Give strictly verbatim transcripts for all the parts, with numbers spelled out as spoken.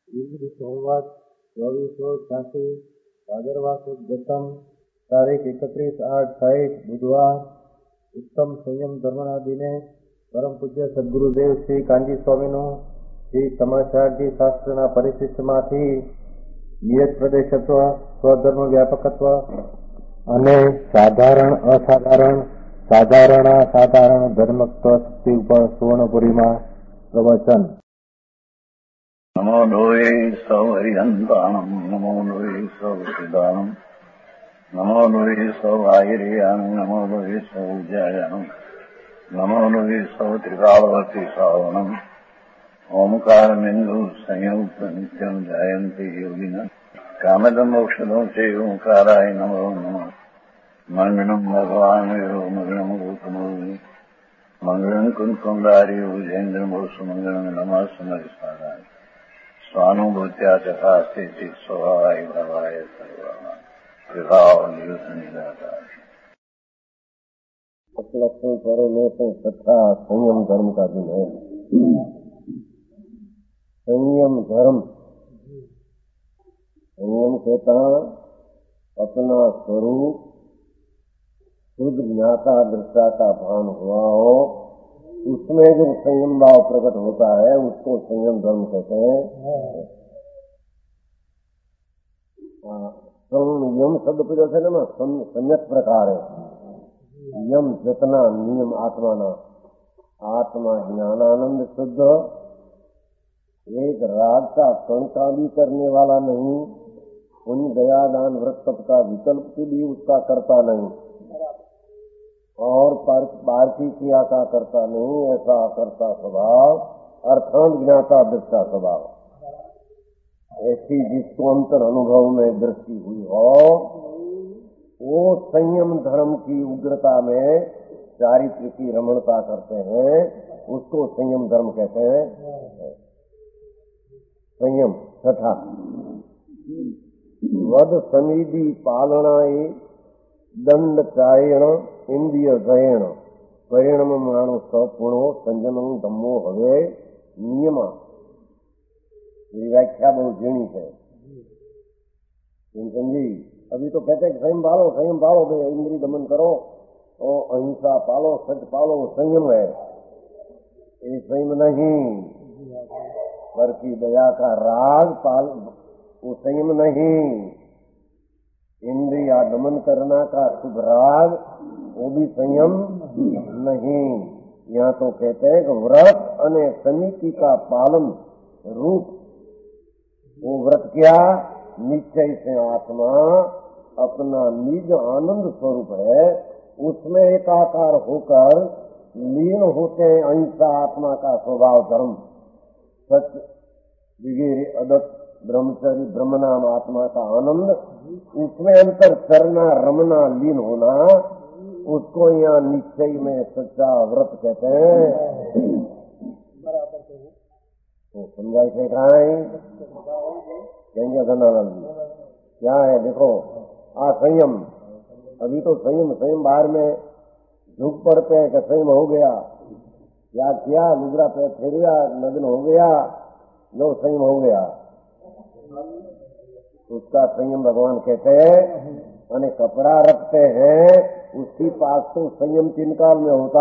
इंद्र संवाद ચોવીસો છ્યાસી ભાદરવા સુદ દસમ તારીખ એકત્રીસ આઠ સાઠ બુધવાર ઉત્તમ સંયમ ધર્મના દિને પરમ પૂજ્ય સદગુરુદેવ શ્રી કાંજી સ્વામીનું શ્રી સમાચારજી શાસ્ત્રના પરિશિષ્ટમાંથી નિયત પ્રદેશત્વ, સ્વધર્મ વ્યાપકત્વ અને સાધારણ અસાધારણ સાધારણ અસાધારણ ધર્મત્વ શક્તિ ઉપર સુવર્ણપુરીમાં પ્રવચન. નમો લોહે સૌ હરિહંતાણમ, નમો લોહે સૌ સિદ્ધાણમ, નમો લોહે સૌ આયર્યામ, નમો લોહે સૌ જયામ, નમો લોહે સૌ ત્રિકાળવતી શ્રાવણમ. ઓમકાર બિંદુ સંયુક્ત નિત્યમ જાયંતી યોગિના કામદમ મોક્ષદમ છે ઓંકારાય નમો નમઃ. મંગળમ ભગવાન મંગળમ ગૌતમો મંગળમ કુંકુંડાર્યો જૈન્દ્રમો સુમંગળમ નમઃ સમરિસ્વારાય સ્વાનુભૂત્યા ચકાસ્તે ચિત સ્વભાવાય ભાવાય સર્વા વિભાવ નિયુત નિરાકાર. लक्षण करोगे तो तथा संयम धर्म का दिन है. संयम धर्म, संयम कहता अपना स्वरूप शुद्ध ज्ञाता दृष्टा का भान हुआ हो, उसमें जो संयम भाव प्रकट होता है उसको संयम धर्म कहते हैं. संयम शब्द पे जैसे ना सम्यक प्रकार है. यम जतना नियम आत्मा ना, आत्मा ज्ञानानंद शुद्ध, एक राग का कण का भी करने वाला नहीं, उन दया दान व्रत तप का विकल्प की भी उसका करता नहीं, और पार्थी क्रिया का करता नहीं. ऐसा करता स्वभाव अर्थांत ज्ञाता दृष्टा स्वभाव, ऐसी जिसको अंतर अनुभव में दृष्टि हुई हो वो संयम धर्म की उग्रता में चारित्र की रमणता करते हैं, उसको संयम धर्म कहते हैं. संयम छठा वध समिधि पालनाए दंड चायण इंद्रिय जयण परिणम माणु सपुणो संजम धम्मो हवे नियम. ये व्याख्या बहुत झीणी है समझी. अभी तो कहते हैं कि संयम पालो संयम पालो भाई, इंद्रिय दमन करो और अहिंसा पालो, सच पालो, संयम है. ये संयम नहीं, पर की दया का राग पाल वो संयम नहीं. इंद्रिया दमन करना का शुभ राग वो भी संयम नहीं. यहाँ तो कहते हैं कि व्रत अने समिति का पालन रूप वो व्रत क्या निश्चय से आत्मा अपना निज आनंद स्वरूप है, उसमें एकाकार होकर लीन होते हैं. अहिंसा आत्मा का स्वभाव धर्म, सत्य वगैरह अदत्त ब्रह्मचर्य ब्रह्म नाम आत्मा का आनंद, उसमें अंतर करना रमना लीन होना, उसको यहाँ निश्चय में सच्चा व्रत कहते हैं. तो समझाई थे कहा कहेंगे धनानंद क्या है. देखो आ संयम, अभी तो संयम संयम बाहर में झुक पड़ते हैं कि संयम हो गया, क्या किया लुगड़ा पे फेरिया नग्न हो गया, लो संयम हो गया. उसका संयम भगवान कहते हैं. अने कपड़ा रखते हैं उसकी पास तो संयम तीन काल में होता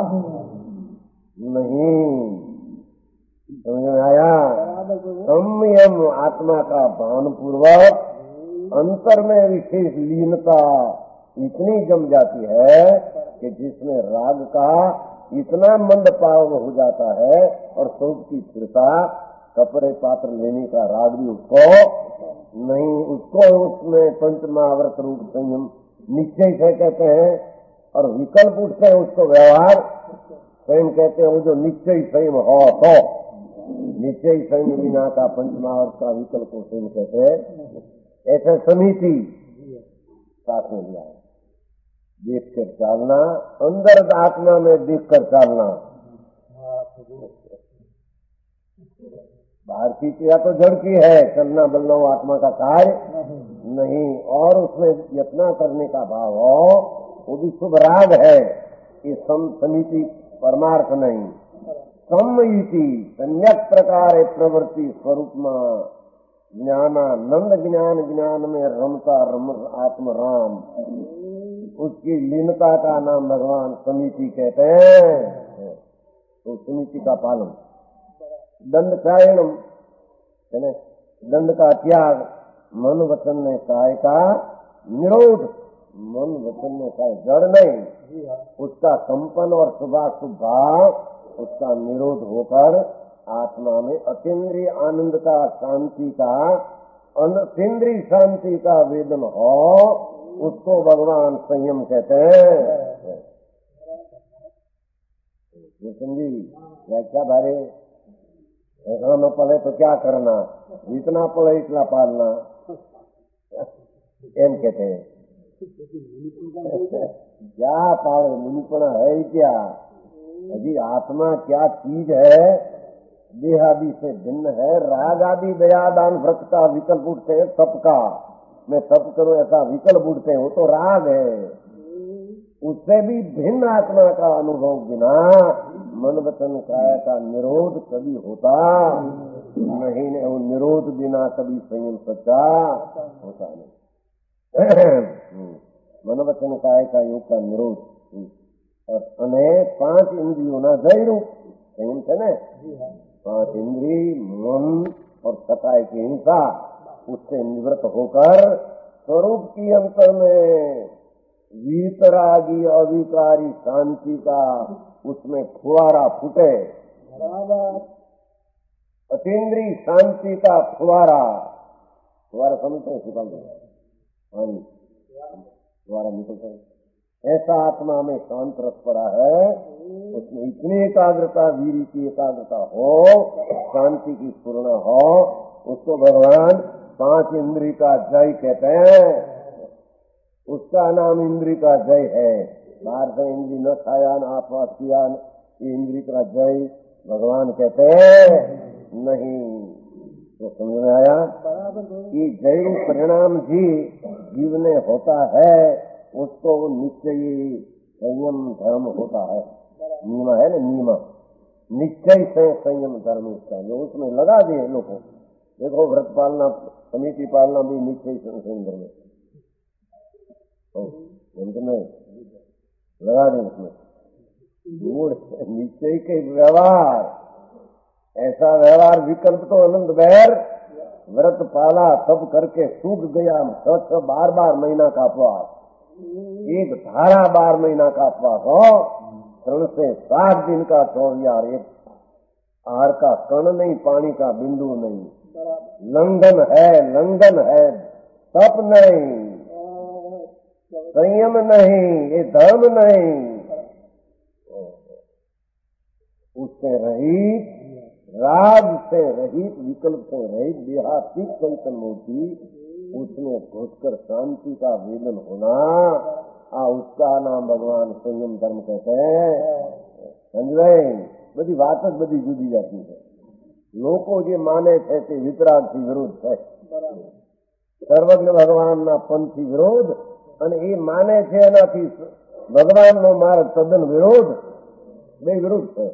नहीं. समझ में आया. संयम आत्मा का भान पूर्वक अंतर में विशेष लीनता इतनी जम जाती है कि जिसमें राग का इतना मंद पाव हो जाता है और स्वरूप की स्थिरता, कपड़े पात्र लेने का राग भी उसको नहीं. उसको उसमें पंचमाव्रत रूप संयम निश्चय से कहते हैं, और विकल्प उठते हैं उसको व्यवहार संयम कहते हैं. वो जो निश्चय संयम हो तो निश्चय संयम बिना का पंचमावर्त का विकल्प को संयम कहते हैं. ऐसे समिति साथ में लिया है. देख कर चालना, अंदर आत्मा में देख कर चालना. बाहर की क्रिया तो जड़ की है, चलना बलना वो आत्मा का कार्य नहीं. और उसमें यत्न करने का भाव हो वो भी शुभ राग है. ये समिति परमार्थ नहीं. सम इति सम्यक प्रकार प्रवृत्ति स्वरूप में ज्ञानानंद ज्ञान ज्ञान में रमता रम आत्म राम, उसकी लीनता का नाम भगवान समिति कहते हैं। तो समिति का पालन, दंड चायनम, दंड का त्याग, मन वचन में काय का निरोध, मन वचन में काय जड़ नहीं, उसका कंपन और शुभाशुभ भाव, उसका निरोध होकर आत्मा में अतीन्द्रिय आनंद का, शांति का, अतीन्द्रिय शांति का वेदन हो, उसको भगवान संयम कहते हैं। समझी व्याख्या भारे, ऐसा न पड़े तो क्या करना, जितना पड़े इतना पालना, एम कहते हैं। क्या पाले, मुनिपना है क्या? अभी आत्मा क्या चीज है, देह आदि से भिन्न है। राग आदि दया दान व्रत का विकल्प उठते हैं, तप का, मैं तप करूं ऐसा विकल्प उठते हैं, वो तो राग है। उससे भी भिन्न आत्मा का अनुभव बिना मन वचन काया का निरोध कभी होता नहीं, नहीं वो निरोध बिना कभी संयम सच्चा होता नहीं। मन वचन काया का योग का निरोध, और अने पांच इंद्रियों ना जय रूप संयम है न, पांच इंद्री मन और सताए की हिंसा, उससे निवृत्त होकर स्वरूप की अंतर में वीतरागी अविकारी शांति का उसमें फुहारा फूटे, अतीन्द्रिय शांति का फुहारा, फुहारा समझते हैं, सुखा पानी फुहारा निकलता है, ऐसा आत्मा में शांत रस पड़ा है, उसमें इतनी एकाग्रता, वीर की एकाग्रता हो, शांति की पूर्ण हो, उसको भगवान पांच इंद्रिय का जय कहते हैं। उसका नाम इंद्रिय का जय है। बाहर से इंद्रिय न खाया न आसपास किया, ये इंद्रिय का जय भगवान कहते हैं नहीं। तो समझ में आया कि जय रूप परिणाम जी जीव में होता है, उसको निश्चयी संयम धर्म होता है। नीमा है ना, नीमा निश्चय से संयम धर्म उसका, जो उसमें लगा दिए लोगों। देखो व्रत पालना, समिति पालना भी निश्चय संयम धर्म नहीं लगा दें उसमें मूड निश्चय के व्यवहार, ऐसा व्यवहार विकल्प तो अनंत बैर व्रत पाला तब करके सूख गया सच बार बार महीना का अपवास, एक धारा बार महीना का अपवास हो, क्षण से सात दिन का चौरियार, एक आहार का कण नहीं, पानी का बिंदु नहीं, लंघन है लंघन है, तप नहीं, संयम नहीं, ये धर्म नहीं, उससे रहित, राग से रहित, विकल्प से रहित, देहात्मिक चैतन्य मूर्ति, उसमें घुसकर शांति का वेदन होना, आ उसका नाम भगवान संयम धर्म कहते हैं। समझ बड़ी बात बड़ी जुदी जाती है। लोगों जे माने थे ते वितराग थी विरोध है, सर्वज्ञ भगवान ना पंथी विरोध, અને એ માને છે એનાથી ભગવાનનો માર્ગ તદ્દન વિરોધ, બે વિરુદ્ધ છે।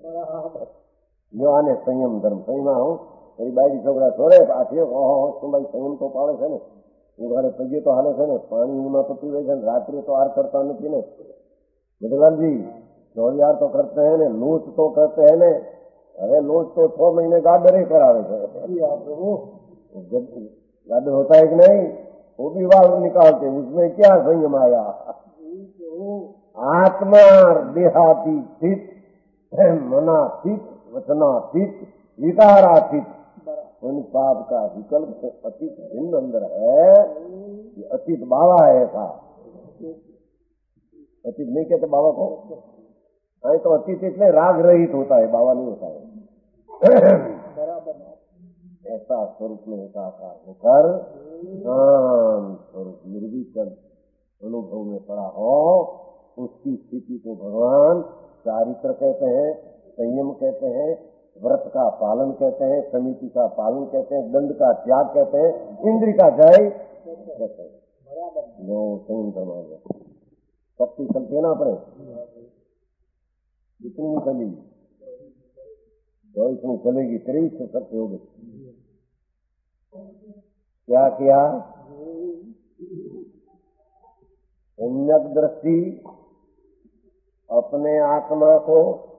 જો આને સંયમ ધર્મ, સંયમા હું મારી બાયડી છોકરા છોડે પાછી શું ભાઈ સંયમ તો પાડે છે ને, ઉઘાડે પગે તો હાલે છે ને, પાણીમાં તો પીવે છે ને, રાત્રે તો આર કરતા નથી ને, બદલાલજી ચોરિયાર તો કરते हैं ने, लूट तो करते हैं ने, अरे लूट तो छह महीने गाडर ही करावे છે, गाडर होता है कि नहीं, वो भी वाल निकालते, उसमें क्या संयम आया। आत्मा देहातीत, मनातीत, वचनातीत, विकारातीत, उन पाप का विकल्प से अतीत भिन्न अंदर है। ये अतीत बाबा है ऐसा, अतीत नहीं कहते बाबा को, नहीं तो अतीत इसलिए राग रहित होता है, बाबा नहीं होता है। ऐसा स्वरूप में एकाकार होकर स्वरूप निर्विकल अनुभव में पड़ा हो, उसकी स्थिति को भगवान चारित्र कहते हैं, संयम कहते हैं, व्रत का पालन कहते हैं, समिति का पालन कहते हैं, दंड का त्याग कहते हैं, इंद्रिय का जय कहते हैं। जो संयम करना गया शक्ति चलती है ना अपने, जितनी चली तो इसमें चलेगी, तेईस से सत्य हो गई। क्या किया? सम्यक दृष्टि अपने आत्मा को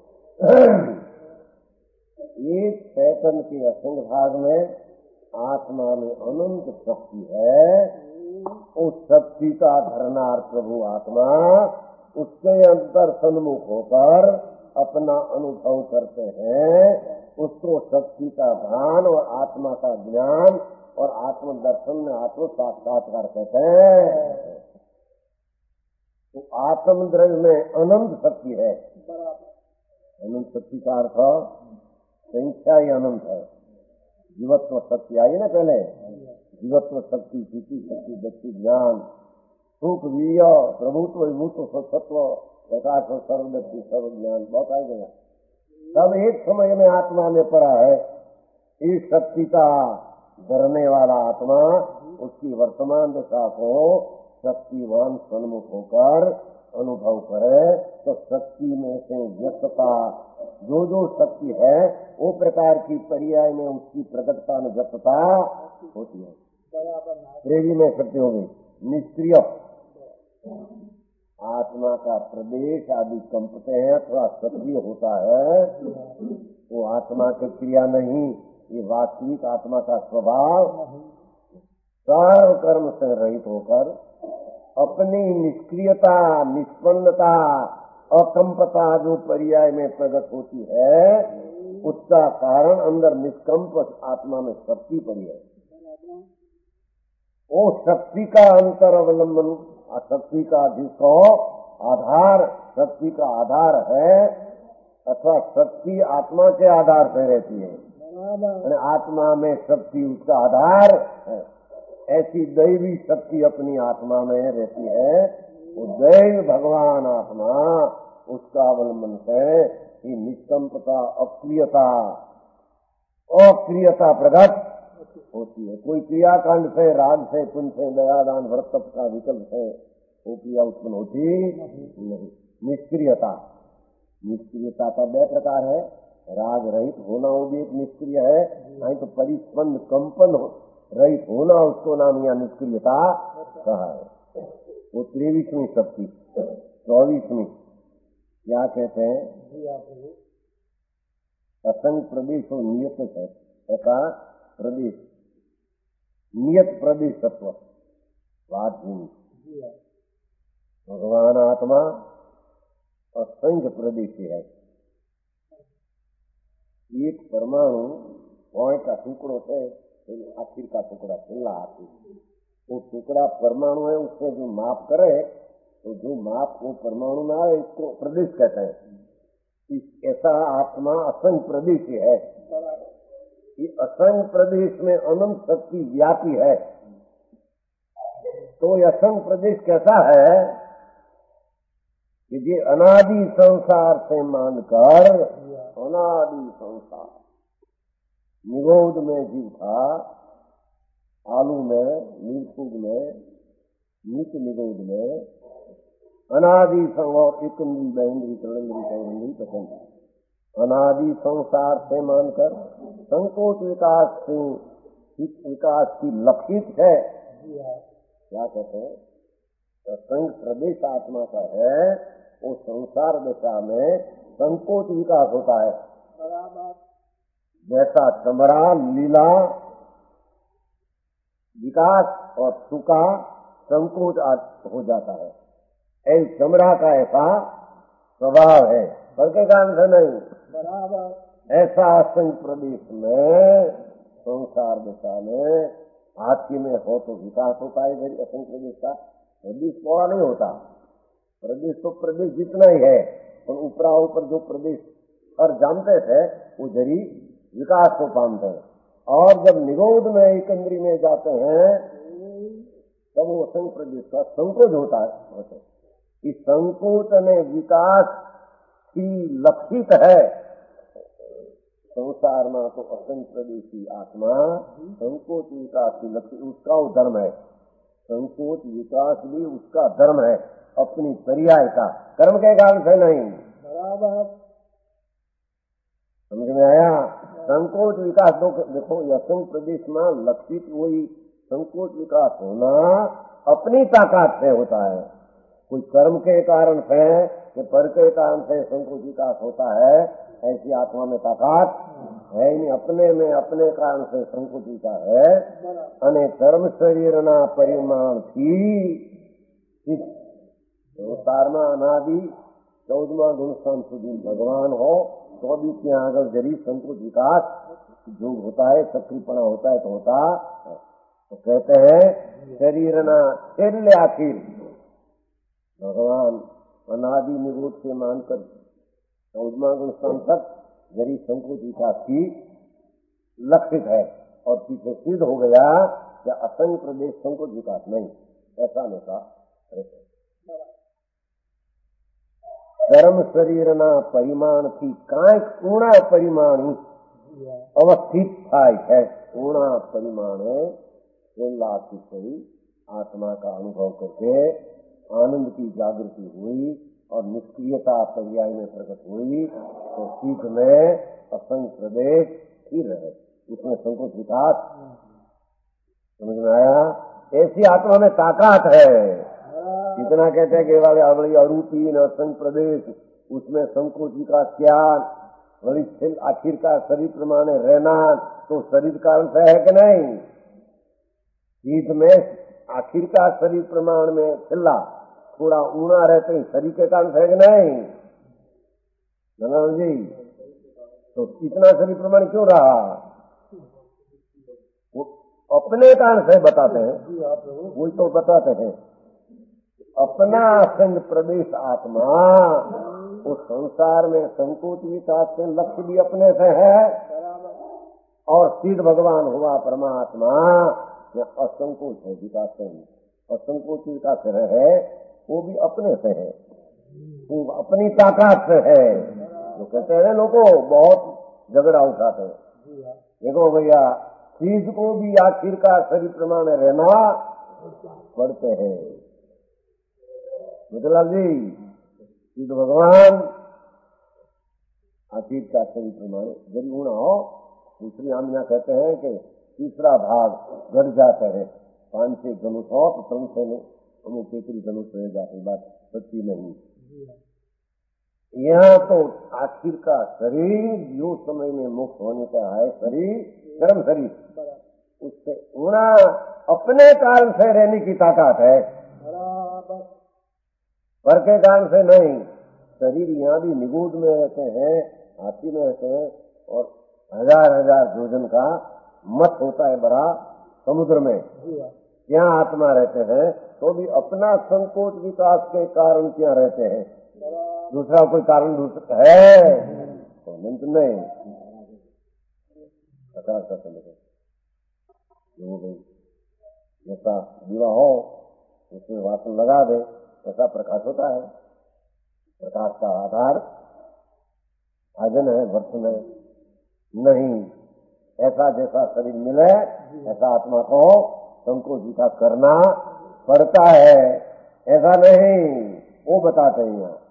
एक चैतन्य के असंग भाग में आत्मा में अनंत शक्ति है, उस शक्ति का धरनार प्रभु आत्मा उसके अंतर सन्मुख होकर अपना अनुभव करते हैं। उसको शक्ति का भान और आत्मा का ज्ञान और आत्म दर्शन में आत्म साक्षात्कार कहते हैं। तो आत्म द्रव्य में अनंत शक्ति है। अनंत शक्ति का अर्थ संख्या ही अनंत है। जीवत्व शक्ति आई ना पहले, जीवत्व शक्ति, स्थिति शक्ति, व्यक्ति ज्ञान, सुख, वीर्य, प्रभुत्व, विभुत्व, सत्व, प्रकाश, सर्वव्यक्ति, सर्व ज्ञान, बहुत आ गया। सब एक समय में आत्मा में पड़ा है। इस शक्ति का डरने वाला आत्मा उसकी वर्तमान दशा को शक्तिवान सन्मुख होकर अनुभव करे, तो शक्ति में से व्यस्तता जो जो शक्ति है वो प्रकार की पर्याय में उसकी प्रकटता में व्यस्तता होती है। प्रेमी में शक्ति हो गई निष्क्रिय, आत्मा का प्रदेश आदि कंपते हैं, थोड़ा सक्रिय होता है, वो आत्मा की क्रिया नहीं, ये वास्तविक आत्मा का स्वभाव सर्व कर्म से रहित होकर अपनी निष्क्रियता, निष्पन्नता, अकंपता जो पर्याय में प्रकट होती है, उसका कारण अंदर निष्कंप आत्मा में शक्ति पड़ी है। वो शक्ति का अंतर अवलंबन, शक्ति का जिसको आधार, शक्ति का आधार है अथवा शक्ति आत्मा के आधार से रहती है, आत्मा में शक्ति उसका आधार है। ऐसी दैवी शक्ति अपनी आत्मा में रहती है। वो दैव भगवान आत्मा उसका अवलंबन है कि निष्कंपता, अक्रियता, अक्रियता प्रकट होती है। कोई क्रियाकांड से, राग से, पुण्य से, दयादान, व्रत का विकल्प से वो क्रिया उत्पन्न होती नहीं। निष्क्रियता, निष्क्रियता का दो प्रकार है। राग रहित होना वो भी एक निष्क्रिय है, नहीं तो परिस्पंद कंपन रहित होना उसको नाम या निष्क्रियता कहा है। वो तेईसवीं शक्ति। चौबीसवीं क्या कहते हैं? असंग प्रदेश और नियत है तथा प्रदेश, नियत प्रदेश तत्व बात भूमि। भगवान आत्मा असंग प्रदेश है। एक परमाणु पॉइंट का टुकड़ो है, आखिर का टुकड़ा खुला आखिर, वो टुकड़ा परमाणु है, उससे जो माप करे तो जो माप वो परमाणु में आए इसको प्रदेश कहते हैं। इस ऐसा आत्मा असंग प्रदेश है। ये असंग प्रदेश में अनंत शक्ति व्यापी है। तो ये असंग प्रदेश कैसा है कि ये अनादि संसार से मानकर, अनादि संसार निगोद में जीव था, आलू में, नीलफूग में, नीच निगोद में, अनादि संसार, एकंदी बहिंद्री तड़ंद्री चौरंद्री पसंद, अनादि संसार से मानकर संकोच विकास से विकास की लक्षित है। क्या कहते हैं? तो संग प्रदेश आत्मा का है, वो संसार दिशा में संकोच विकास होता है। जैसा चमड़ा लीला विकास और सूखा संकोच हो जाता है, ऐसे चमड़ा का ऐसा स्वभाव है, बल्कि कारण से नहीं बराबर। ऐसा असंग प्रदेश में संसार दिशा में हाथी में हो तो विकास होता है। इधर असंग प्रदेश का प्रदेश थोड़ा नहीं होता, प्रदेश तो प्रदेश जितना ही है, और ऊपरा ऊपर जो प्रदेश और जानते थे वो जरी विकास को पाते हैं। और जब निगोद में एकंद्री में जाते हैं तब वो असंग प्रदेश का संकोच होता है। इस संकोच में विकास की लक्षित है। संसार में तो असंग प्रदेशी आत्मा संकोच विकास की लक्षित, उसका वो धर्म है। संकोच विकास भी उसका धर्म है, अपनी पर्याय का, कर्म के काल से नहीं बराबर। समझ में आया? संकोच विकास दो देखो, असंग प्रदेश में लक्षित वही संकोच विकास होना अपनी ताकत से होता है। कोई कर्म के कारण से कि पर के कारण से संकोच विकास होता है, ऐसी आत्मा में ताकत है नहीं। अपने में अपने कारण से संकोच विकास है। અને कर्म शरीरना परिमाण थी संसारमा अनादि चौदमा गुणस्थान સુધી भगवान हो तो भी ત્યાં આગળ जरी संकोच विकास जो होता है, सक्रियपणा होता है तो होता है। तो कहते हैं शरीरना छेल्ले आखिर भगवान अनादि निरोध से मानकर चौदमा गुणस्थान तक जरी संकोच विकास की लक्षित है। और पीछे सिद्ध हो गया कि असंग प्रदेश संकोच विकास नहीं, ऐसा नहीं रहता। कर्म शरीरना परिमाण थी कांक ऊणा परिमाणी अवस्थित થાય है। ऊणा परिमाणे છેલ્લા થી आत्मा का अनुभव करके आनंद की जागृति हुई और निष्क्रियता पर्याय में प्रकट हुई तो सीख में असंग प्रदेश स्थिर रहे, उसमें संकोच विकास। समझ में आया? ऐसी आत्मा में ताकत है। इतना कहते हैं कि वाले अवली अरूपी असंग प्रदेश उसमें संकोच विकास क्या वही आखिर का शरीर प्रमाणे रहना तो शरीर कारण से है कि नहीं? ईद में आखिर का शरीर प्रमाण में छिल्ला थोड़ा ऊना रहते हैं, शरीर के कारण है कि नहीं जनरल जी? तो इतना शरीर प्रमाण क्यों रहा? वो अपने कारण से बताते हैं, वही तो बताते हैं अपना असंग प्रदेश आत्मा उस संसार में संकोच विकास से लक्ष्य भी अपने से है और सिद्ध भगवान हुआ परमात्मा असंकोच है विकास से असंकोच विकास से है, वो भी अपने से है, वो अपनी ताकत से है। जो कहते हैं लोगों बहुत झगड़ा उठाते हैं, देखो भैया चीज को भी आखिर का शरीर प्रमाण रहना पड़ते हैं। मिथिलाल जी सिद्ध भगवान आखिर का शरीर प्रमाण जब गुण हो, दूसरी हम यहाँ कहते हैं कि तीसरा भाग घट जाते हैं, पांच छह धनुष हो तो धनुष में अमुक तेतरी धनुष रह जाते, बात सच्ची नहीं। यहाँ तो आखिर का शरीर जो समय में मुक्त होने का है शरीर कर्म शरीर, उससे उना अपने कारण से रहने की ताकत है, पर के कारण से नहीं। शरीर यहाँ भी निगूढ़ में रहते हैं, हाथी में रहते हैं और हजार हजार योजन का मत होता है बड़ा समुद्र में, यहाँ आत्मा रहते हैं तो भी अपना संकोच विकास के कारण क्या रहते हैं, दूसरा कोई कारण दूसरा है तो नहीं। प्रकाश का जैसा दीवा हो उसमें वासन लगा दे ऐसा प्रकाश होता है। प्रकाश का आधार भाजन है, वर्तन है नहीं। ऐसा जैसा शरीर मिले ऐसा आत्मा को संकोच विकास करना पड़ता है, ऐसा नहीं वो बताते हैं यहाँ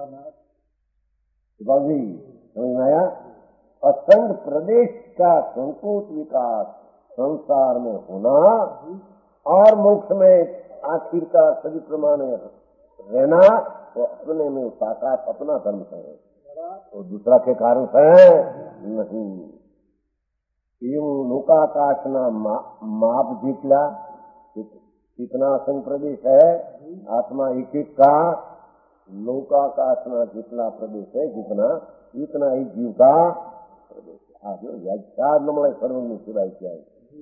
जी। समझ में आया? असंग प्रदेश का संकोच विकास संसार में होना और मोक्ष में आखिर का सभी प्रमाण रहना तो अपने में साकार अपना धर्म है, तो दूसरा के कारण से नहीं। लोकाकाश ना माप जितला कितना असंग प्रदेश है आत्मा एक एक का, लोकाकाश ना जितना प्रदेश है जितना इतना ही जीव का प्रदेश है। चार नंबर सर्व सिवाय क्या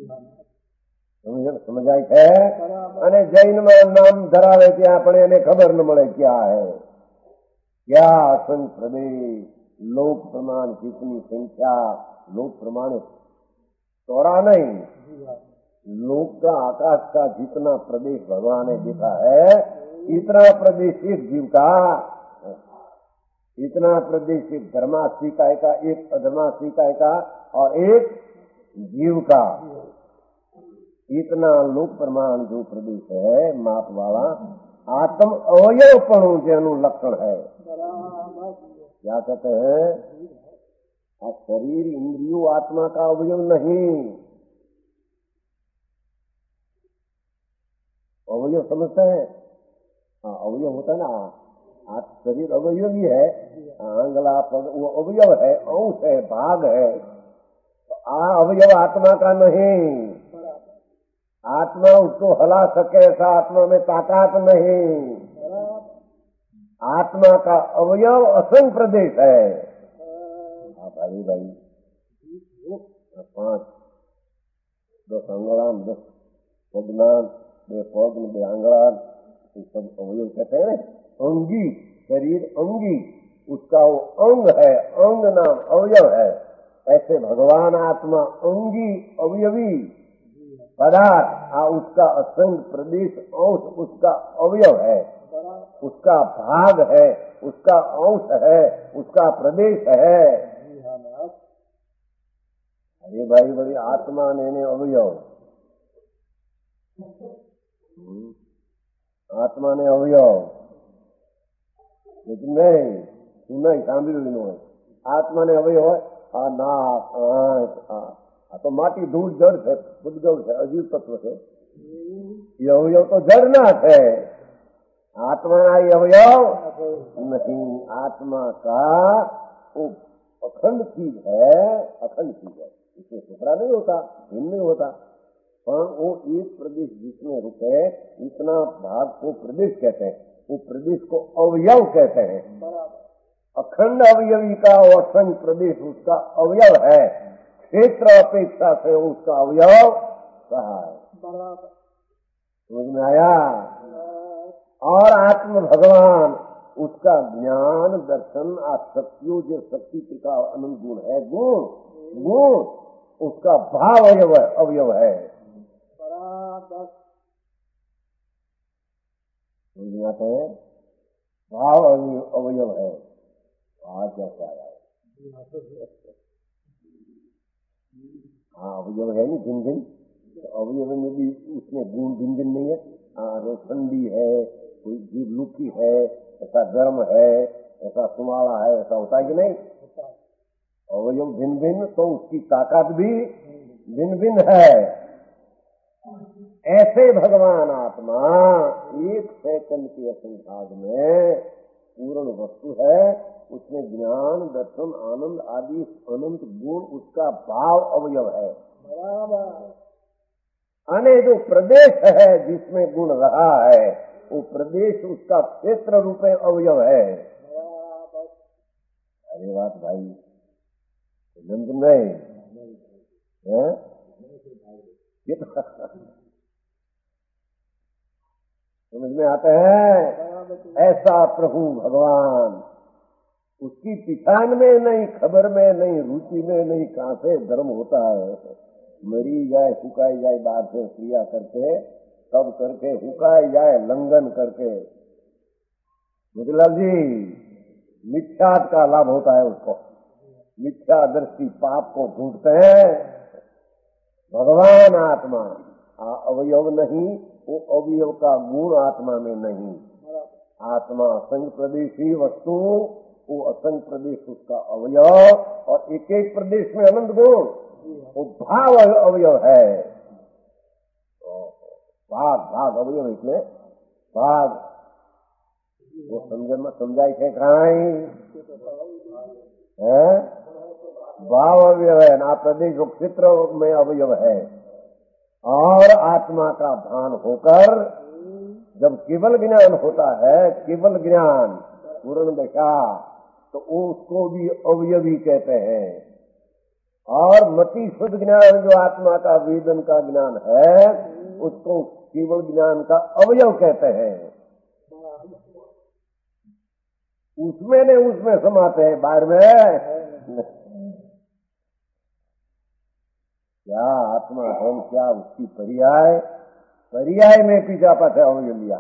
है समझाय है? અને જૈનમાં નામ ધરાવે ત્યાં પણ એને ખબર ન મળે क्या है, क्या असंग प्रदेश लोक प्रमाण जितनी संख्या लोक प्रमाण तोड़ा नहीं, लोक का आकाश का जितना प्रदेश भगवान ने देखा है इतना प्रदेश एक जीव का, इतना प्रदेश एक धर्मास्तिकाय का, एक अधर्मास्तिकाय का और एक जीव का। इतना लोक प्रमाण जो प्रदेश है माप वाला आत्म अवयवपणु જેનું लक्षण है। क्या कहते हैं? और शरीर इंद्रियों आत्मा का अवयव नहीं। अवयव समझते हैं? हाँ, अवयव होता है ना। आज शरीर अवयव ही है, आंगला पग वो अवयव है, अंश है, भाग है। तो आ अवयव आत्मा का नहीं। आत्मा उसको हला सके ऐसा आत्मा में ताकत नहीं। आत्मा का अवयव असंग प्रदेश है। हाँ भाई भाई, पांच दस अंगड़ान, दस पगनान, बे पग बे आंगड़ान, सब अवयव कहते हैं। अंगी शरीर अंगी, उसका वो अंग है, अंग नाम अवयव है। ऐसे भगवान आत्मा अंगी अवयवी पदार्थ, आ उसका असंग प्रदेश अंश उसका अवयव है, उसका भाग है, उसका अंश है, उसका प्रदेश है। अरे भाई बड़ी आत्मा ने अवयव, आत्मा ने अवयव, लेकिन नहीं सुना ही સાંભળ્યું હોય। आत्मा ने अवयव है आ नाक आंख, आ तो माटी धूल जड़ है, बुद्धगल है, अजीव तत्व है। ये अवयव तो जड़ ना है। आत्मा ये अवयव नहीं। आत्मा का वो अखंड चीज है, अखंड चीज है, इसमें टुकड़ा नहीं होता, भिन्न नहीं होता। पर वो एक प्रदेश जिसमें रुके, इतना भाग को प्रदेश कहते हैं, वो प्रदेश को अवयव कहते हैं। अखंड अवयवी का वो अखंड प्रदेश उसका अवयव है। क्षेत्र अपेक्षा से उसका अवयव कहा है। समझ में आया? और आत्म भगवान उसका ज्ञान दर्शन आसक्तियों जो शक्ति का अनंत गुण है, गुण गुण उसका भाव अवयव अवयव है। समझ है? भाव अवयव है। आज कैसा आया? हाँ अवयव है नहीं भिन्न भिन्न, तो अवयव में भी उसमें गुण भिन्न भिन्न नहीं है। हाँ ठंडी है, कोई जीव लुकी है, ऐसा गर्म है, ऐसा सुमाला है, ऐसा होता है कि नहीं? अवयव भिन्न भिन्न तो उसकी ताकत भी भिन्न भिन्न है। ऐसे भगवान आत्मा एक सेकंड के असंभाग में पूर्ण वस्तु है। उसमें ज्ञान दर्शन आनंद आदि अनंत गुण उसका भाव अवयव है। अने जो प्रदेश है जिसमें गुण रहा है, वो प्रदेश उसका क्षेत्र रूपे अवयव है। अरे बात भाई नंद नहीं है? समझ में आते हैं? ऐसा प्रभु भगवान, उसकी पिछान में नहीं, खबर में नहीं, रुचि में नहीं, कहां से धर्म होता है। मरी जाए हुकाई जाए बाहर से क्रिया करके, तब करके हुकाई जाए लंघन करके। मुझलाल जी मिथ्यात का लाभ होता है उसको, मिथ्या दृष्टि पाप को ढूंढते हैं। भगवान आत्मा अवयव नहीं, वो अवयव का गुण आत्मा में नहीं। आत्मा असंग प्रदेशी वस्तु, वो असंग प्रदेश उसका अवयव, और एक एक प्रदेश में अनंत गुण, वो भाव अवयव है। भाग भाग अवयव इसमें भाग, वो समझ में समझाई थे कहाँ है? भाव अवयव है ना, प्रदेश क्षेत्र में अवयव है। और आत्मा का भान होकर जब केवल ज्ञान होता है, केवल ज्ञान पूर्ण दशा, तो उसको भी अवयवी कहते हैं। और मति शुद्ध ज्ञान जो आत्मा का वेदन का ज्ञान है, उसको केवल ज्ञान का अवयव कहते हैं। उसमें ने उसमें समाते हैं, बाहर में क्या आत्मा हम क्या उसकी पर्याय, पर्याय में पीछा पाछा अवयव लिया।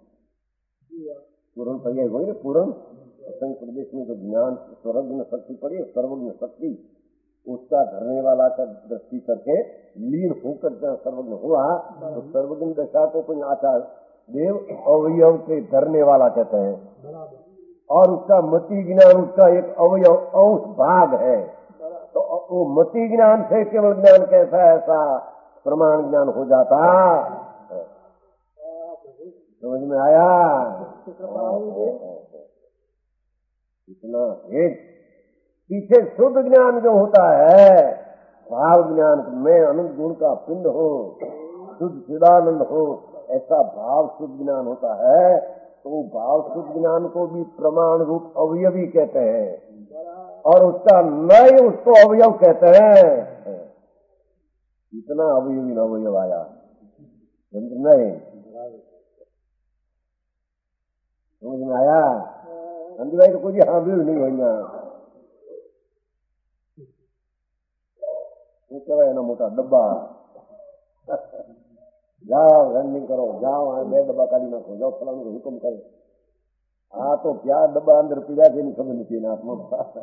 पूर्ण पर्याय हो ना, पूर्ण असंग प्रदेश में जो ज्ञान सर्वज्ञ शक्ति पड़ी, सर्वज्ञ शक्ति उसका धरने वाला का दृष्टि करके लीन होकर जहाँ सर्वज्ञ हुआ, तो सर्वज्ञ दशा को कोई आचार्य देव अवयव के धरने वाला कहते हैं। और उसका मति ज्ञान उसका एक अवयव अंश भाग है। वो मति ज्ञान से केवल ज्ञान कैसा ऐसा प्रमाण ज्ञान हो जाता। समझ में आया? इतना भेद। पीछे शुद्ध ज्ञान जो होता है, भाव ज्ञान में अनंत गुण का पिंड हो, शुद्ध चिदानंद हो, ऐसा भाव शुद्ध ज्ञान होता है। तो भाव शुद्ध ज्ञान को भी प्रमाण रूप अवयवी कहते हैं और उसका नय उसको अवयव कहते हैं। इतना अवयवी न अवयव आया नहीं। समझ में आया? अंधी भाई तो कुछ हाँ भी नहीं हो कहे ना मोटा डब्बा जाओ रनिंग करो, जाओ हाँ બે ડબ્બા કાઢી નાખો, જાઓ ફલાણું હુકમ કરે। આ તો ક્યાં ડબ્બા અંદર પીડ્યા છે એની ખબર નથી એના હાથમાં।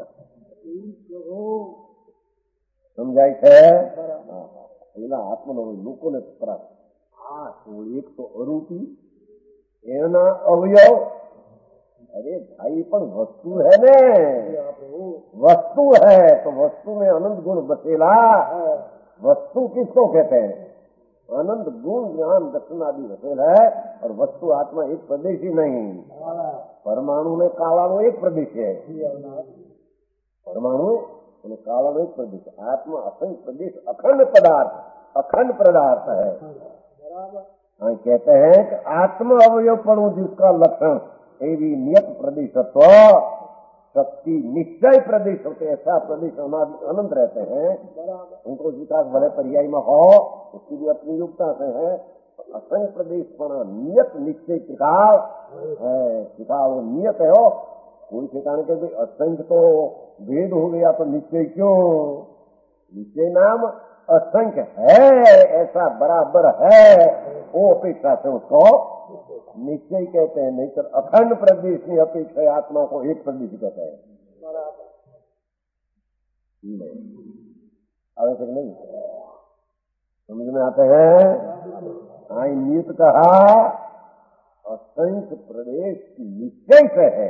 સમજાય છે? એના હાથમાં લોકોને ત્રાસ। આ એક તો અરૂપી એના અવયવ। अरे भाई पर वस्तु है ने, वस्तु है तो वस्तु में अनंत गुण बसेला। वस्तु किसको कहते हैं? अनंत गुण ज्ञान दर्शन आदि बसेल है। और वस्तु आत्मा एक प्रदेश ही नहीं। परमाणु में कालाणु एक प्रदेश है, परमाणु और कालाणु एक प्रदेश। आत्मा असंख्य प्रदेश, अखंड पदार्थ, अखंड पदार्थ है। हाँ, कहते हैं कि आत्मा अवयव पणु जिसका लक्षण एवी नियत प्रदेशत्व, शक्ति निश्चय प्रदेश होते, ऐसा प्रदेश अनादि अनंत रहते हैं। उनको विकास भले पर्याय में हो, उसकी भी अपनी योग्यता से है। असंख्य प्रदेश पना नियत निश्चय त्रिकाल है। त्रिकाल वो नियत है। हो कोई ठिकाने के भी असंख्य तो भेद हो गया तो निश्चय क्यों? निश्चय नाम असंख्य है, ऐसा बराबर है, वो अपेक्षा से उसको निश्चय कहते हैं। नहीं तो अखंड प्रदेश की अपेक्षा आत्मा को एक प्रदेश कहते हैं। आवश्यक नहीं समझ में आते हैं? आई नियत कहा असंख्य प्रदेश निश्चय से है,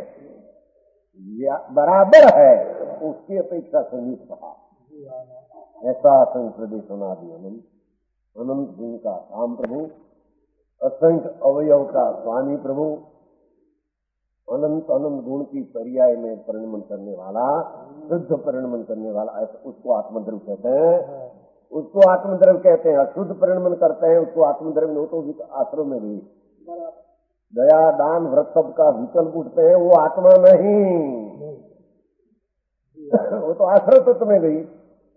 बराबर है, उसकी अपेक्षा से नियत कहा। ऐसा असंख्य प्रदेश अनादि अनंत, अनंत गुण का धाम प्रभु, असंख्य अवयव का स्वामी प्रभु, अनंत अनंत गुण की पर्याय में परिणमन करने वाला, शुद्ध परिणमन करने वाला, ऐसा उसको आत्मद्रव्य कहते हैं। उसको आत्मद्रव्य कहते हैं। अशुद्ध परिणमन करते हैं उसको आत्मद्रव्य हो। तो आश्रम में भी दया दान व्रत सब का विकल्प उठते हैं, वो आत्मा नहीं, वो तो आश्रम तत्व में गई।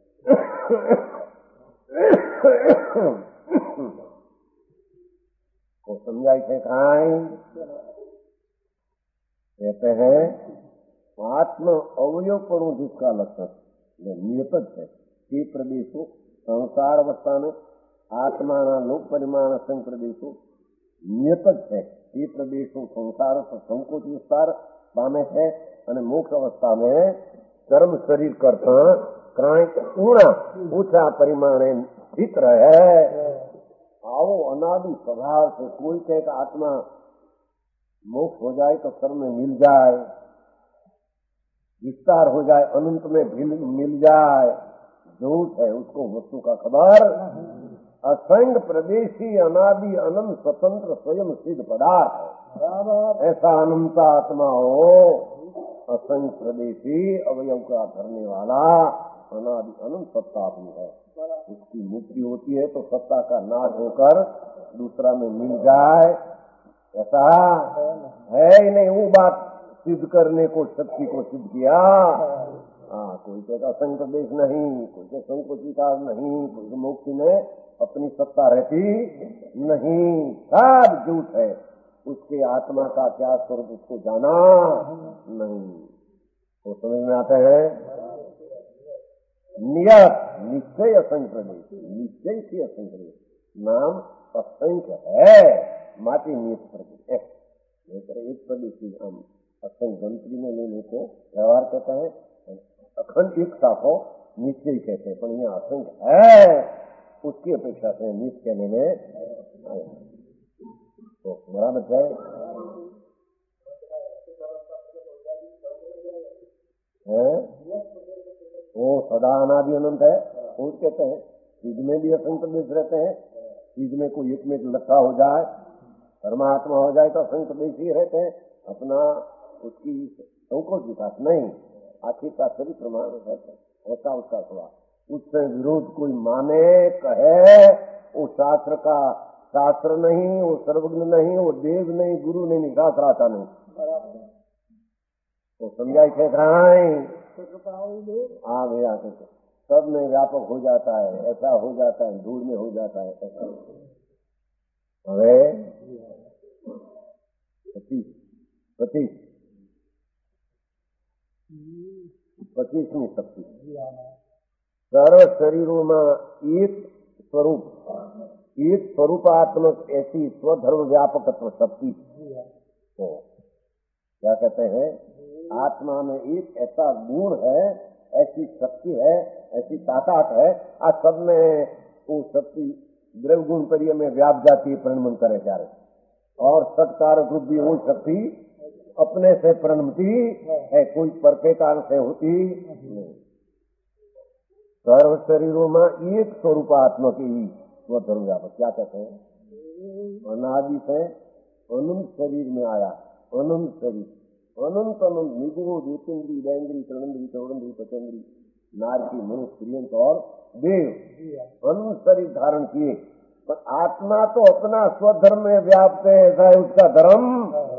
को समझाई थे खाई कहते हैं आत्म अवयव पणु जिसका लक्षण नियत है। ये प्रदेशों संसार अवस्था में आत्मा लोक परिमाण संग प्रदेशों नियत है। ये प्रदेशों संसार संकोच विस्तार पामे है અને મોક્ષ અવસ્થા में कर्म शरीर करता क्रांय ऊणा ऊंचा परिमाणे स्थित रहे। आओ अनादि स्वभाव से कोई कहे कि आत्मा मोक्ष हो जाए तो कर्म में मिल जाए, विस्तार हो जाए, अनंत में भी मिल जाए, झूठ है, उसको वस्तु का खबर। असंग प्रदेशी अनादि अनंत स्वतंत्र स्वयं सिद्ध पदार्थ है। ऐसा अनंत आत्मा हो, असंग प्रदेशी अवयव का धरने वाला अनादि अनंत सत्ता भी है। उसकी मुक्ति होती है तो सत्ता का नाश होकर दूसरा में मिल जाए, ऐसा है ही नहीं। वो बात सिद्ध करने को शक्ति को सिद्ध किया। हाँ, कोई कहता संग प्रदेश नहीं, कोई कहता संकोचिकार नहीं, कोई मुक्ति में अपनी सत्ता रहती नहीं, सब झूठ है। उसके आत्मा का क्या स्वरूप उसको जाना नहीं। वो समझ में आते हैं? नियत निश्चय असंख्य प्रदेश, निश्चय से असंख्य प्रदेश नाम असंख्य है, माटी नियत प्रदेश है। एक प्रदेश की हम असंख्य गंतरी में लेने को व्यवहार कहते हैं, अखंड एकता को निश्चय कहते हैं। पर यहाँ असंख्य है, उसकी अपेक्षा से निश्चय कहने में तो बराबर है। वो सदा अनादि अनंत है, वो कहते हैं। चीज में भी असंख्य देश रहते हैं, चीज में कोई एक में लट्ठा हो जाए, परमात्मा हो जाए तो असंख्य देश ही रहते हैं। अपना उसकी संकोच विकास नहीं, आखिर का सभी प्रमाण रहते हैं, ऐसा उसका स्वभाव। उससे विरोध कोई माने कहे, वो शास्त्र का शास्त्र नहीं, वो सर्वज्ञ नहीं, वो देव नहीं, गुरु नहीं, शास्त्राता नहीं, वो समझाई थे आ गया सब में व्यापक हो जाता है, ऐसा हो जाता है, दूर में हो जाता है, ऐसा। अरे पच्चीस पच्चीस पच्चीसवीं शक्ति, सर्व शरीरों में एक स्वरूप, एक स्वरूपात्मक ऐसी स्वधर्म व्यापकत्व शक्ति तो क्या कहते हैं, आत्मा में एक ऐसा गुण है, ऐसी शक्ति है, ऐसी ताकत है, आज सब में वो शक्ति द्रव्य गुण परिय में व्याप जाती है, परिणमन करे जा रहे, और सत्कार रूप भी वो शक्ति अपने से परिणमती है, कोई परके कारण से होती नहीं। सर्व शरीरों में एक स्वरूपात्मक ही स्वधर्म व्यापक, क्या कहते हैं, अनादि से अनंत शरीर में आया, अनंत शरीर, अनंत अनंत निगुण देतेंद्री वैंद्री तृणंद्री चौरंद्री पचेंद्री नारकी मनुष्य प्रियंक और देव अनंत शरीर धारण किए, पर आत्मा तो अपना स्वधर्म में व्याप्त है, ऐसा है उसका धर्म।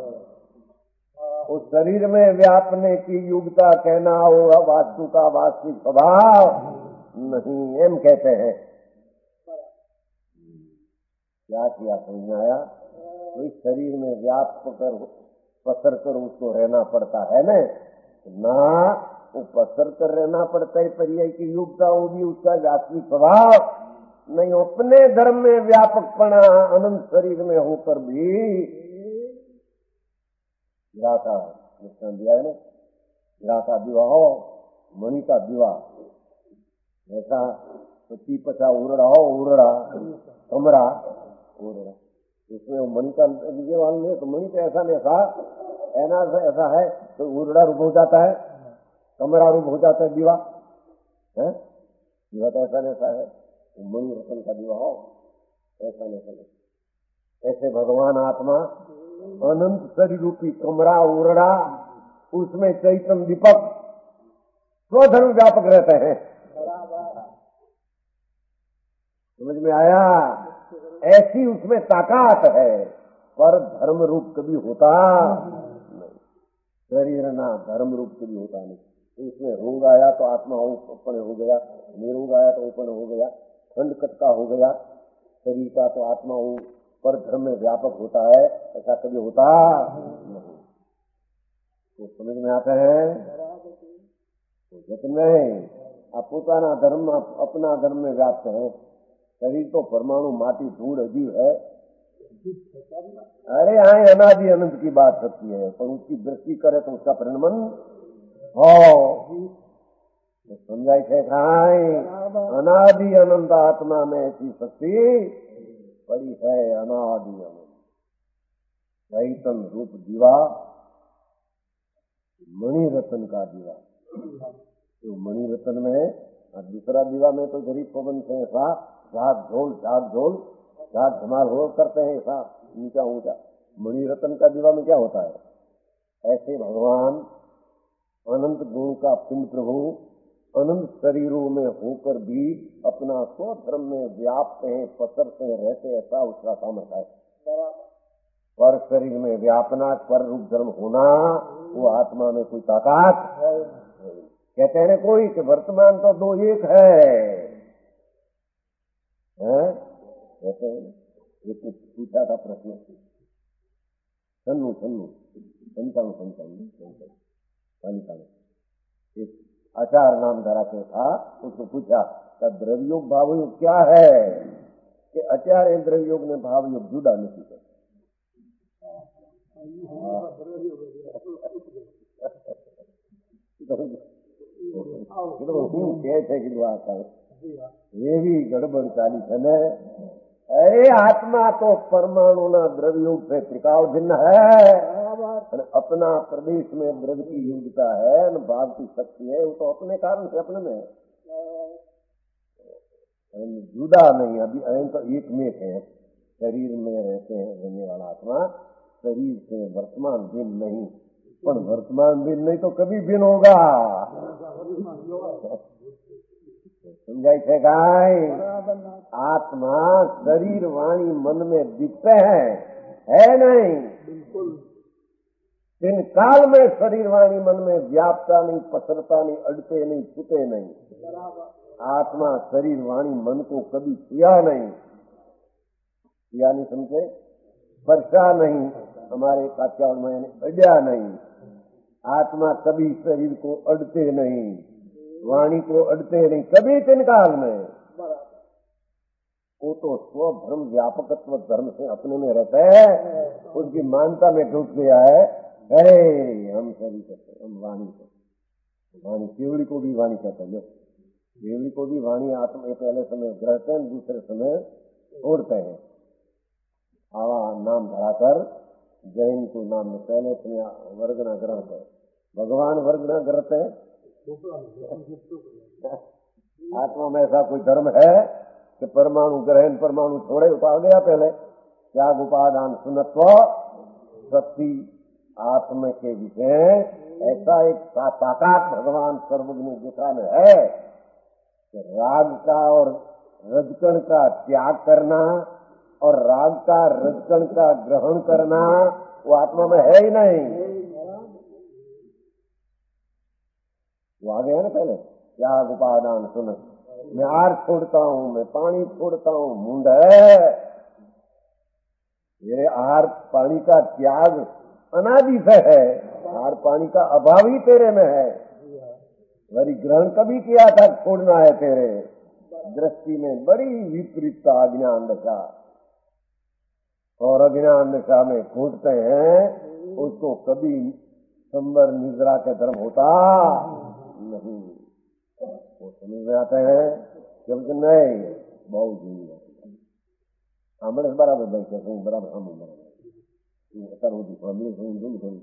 उस शरीर में व्यापने की योग्यता कहना होगा वास्तु का वास्तविक स्वभाव नहीं, एम कहते हैं। क्या किया समझ में आया, तो इस शरीर में व्याप कर पसर कर उसको रहना पड़ता है न, ना वो पसर कर रहना पड़ता है, पर्याय की योग्यता होगी उसका वास्तविक स्वभाव नहीं, अपने धर्म में व्यापकपना अनंत शरीर में होकर भी गिरा का निष्ठान दिया है ना, गिरा का विवाह हो, मणि का विवाह, ऐसा पच्ची पचा उरड़ा हो, उरड़ा कमरा उरड़ा, उसमें मणि का विवाह नहीं तो मणि का ऐसा नहीं, ऐसा ऐना ऐसा है तो उरड़ा रूप हो जाता है, कमरा रूप हो जाता है विवाह है, विवाह तो ऐसा ऐसा है, मणि रतन का विवाह हो, ऐसा नहीं। ऐसे भगवान आत्मा अनंत शरीर रूपी कमरा उरड़ा, उसमें चैतन्य दीपक स्वधर्म व्यापक रहते हैं, समझ में आया, ऐसी उसमें ताकत है, पर धर्म रूप कभी होता नहीं, शरीर ना धर्म रूप कभी होता नहीं। उसमें रोग आया तो आत्मा उत्पन्न हो गया, निरोग आया तो उत्पन्न हो गया, खंड कटका हो गया शरीर का तो आत्मा वो पर धर्म में व्यापक होता है, ऐसा कभी होता नहीं। तो समझ में आते हैं, तो जतन में आप पोताना धर्म अपना धर्म में व्याप्त है, शरीर तो परमाणु माटी धूल अजीब है, अरे यहाँ अनादि अनंत की बात सच्ची है, पर उसकी दृष्टि करे तो उसका परिणमन हो, समझाई थे अनादि अनंत आत्मा में ऐसी शक्ति बड़ी है, अनादि अनंत चैतन्य रूप दीवा, मणि रत्न का दीवा, तो मणि रत्न में दूसरा दीवा में तो गरीब पवन से ऐसा झाग झोल झाग झोल झाग धमाल हो करते हैं, ऐसा ऊंचा ऊंचा, मणि रत्न का दीवा में क्या होता है, ऐसे भगवान अनंत गुण का पिंड प्रभु अनंत शरीरों में होकर भी अपना स्वधर्म में व्याप्त हैं, पसरते हैं, रहते, ऐसा उसका सामर्थ्य है। पर शरीर में व्यापना, पर रूप धर्म होना, वो आत्मा में कोई ताकत कहते हैं कोई कि वर्तमान तो दो एक है, है? कहते हैं एक पूछा था प्रश्न, सन्नु सन्नु पंचांग पंचांग पंचांग एक आचार नाम धरा के था, उसको पूछा कि द्रव्योग भावयोग क्या है, कि आचार्य द्रव्योग ने भावयोग जुदा नहीं कर, ये भी गड़बड़ चाली है। अरे आत्मा तो परमाणु ना द्रव्योग से त्रिकाव भिन्न है, बराबर। अपना प्रदेश में द्रव्य की योग्यता है, न भाव की शक्ति है, वो तो अपने कारण से अपने में जुदा नहीं। अभी अयन तो एक में है, शरीर में रहते हैं रहने वाला आत्मा, शरीर से वर्तमान भिन्न नहीं, पर वर्तमान भिन्न नहीं तो कभी भिन्न होगा। समझाई थे गाय? आत्मा शरीर वाणी मन में दिखते हैं, है नहीं? बिल्कुल। इन काल में शरीर वाणी मन में व्यापता नहीं, पसरता नहीं, अड़ते नहीं, छूटे नहीं। आत्मा शरीर वाणी मन को कभी किया नहीं, किया नहीं समझे, स्पर्शा नहीं, हमारे कात्यावन में अड्या नहीं। आत्मा कभी शरीर को अड़ते नहीं, वाणी को अड़ते नहीं, कभी तीन काल में। वो तो स्वधर्म व्यापकत्व धर्म से अपने में रहता है, उसकी मानता में घुस गया है। अरे हम शरीर करते, हम वाणी करते, वाणी केवड़ी को भी वाणी कहते हैं, केवड़ी को भी वाणी आत्मा पहले समय ग्रहते हैं, दूसरे समय छोड़ते हैं। आवा नाम धराकर जैन को नाम में पहले समय वर्गना ग्रह है, भगवान वर्गना ग्रहते हैं। आत्मा में ऐसा कोई धर्म है कि परमाणु ग्रहण परमाणु छोड़े, तो आ गया पहले त्याग उपादान सुनत्व शक्ति आत्मा के विषय। ऐसा एक साक्षात भगवान सर्वज्ञ दिशा में है कि राग का और रजकण का त्याग करना और राग का रजकण का ग्रहण करना वो आत्मा में है ही नहीं। वो आ गया ना पहले त्याग उपादान सुन, मैं आर छोड़ता हूँ, मैं पानी छोड़ता हूँ, मुंड है ये आर पानी का त्याग अनादि से है, आर पानी का अभाव ही तेरे में है। वरी ग्रहण कभी किया था, छोड़ना है तेरे दृष्टि में बड़ी विपरीतता अज्ञान दशा, और अज्ञान दशा में कूदते हैं, उसको कभी संबर निद्रा के धर्म होता नहीं। वो समझ में आते हैं क्योंकि नहीं बहुत जी हमारे बराबर बैठे हैं, बराबर हम बराबर अतर होती फैमिली थोड़ी थोड़ी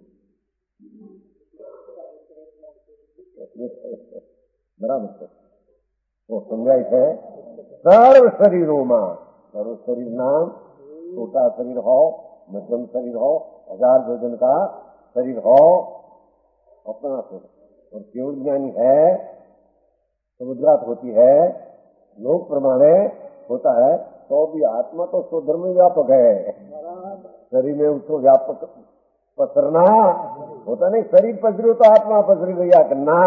बराबर वो समझाई है। सर्व शरीरों में सर्व शरीर नाम छोटा शरीर हो, मध्यम शरीर हो, हजार भोजन का शरीर हो, अपना शरीर और केवल ज्ञानी है, समुद्रात होती है, लोक प्रमाणे होता है, तो भी आत्मा तो स्वधर्म व्यापक है। शरीर में उसको व्यापक पसरना होता नहीं, शरीर पसरी तो आत्मा पसरी गया करना,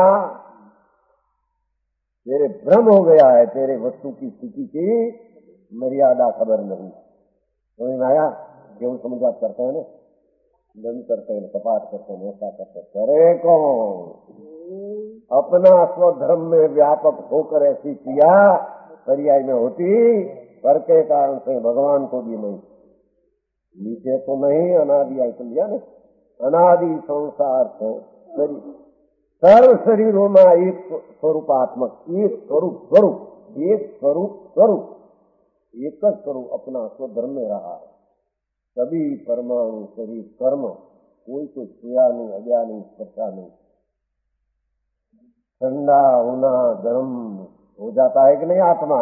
तेरे भ्रम हो गया है, तेरे वस्तु की स्थिति की मर्यादा खबर नहीं। समझ में आया? केवल समुद्रात करते हैं ना, दंड करते हैं, कपाट करते हैं, ऐसा करते करे कौन? अपना स्वधर्म में व्यापक होकर ऐसी क्रिया पर्याय में होती, पर के कारण से भगवान को भी नहीं, नीचे तो नहीं, अनादि आई समझा ना, अनादि संसार को शरीर सर्व शरीरों में एक स्वरूपात्मक, एक स्वरूप स्वरूप एक स्वरूप स्वरूप एक स्वरूप अपना स्वधर्म में रहा है। सभी परमाणु शरीर कर्म कोई तो छुआ नहीं, अज्ञा नहीं, स्पर्शा नहीं। ठंडा होना गर्म हो जाता है कि नहीं आत्मा?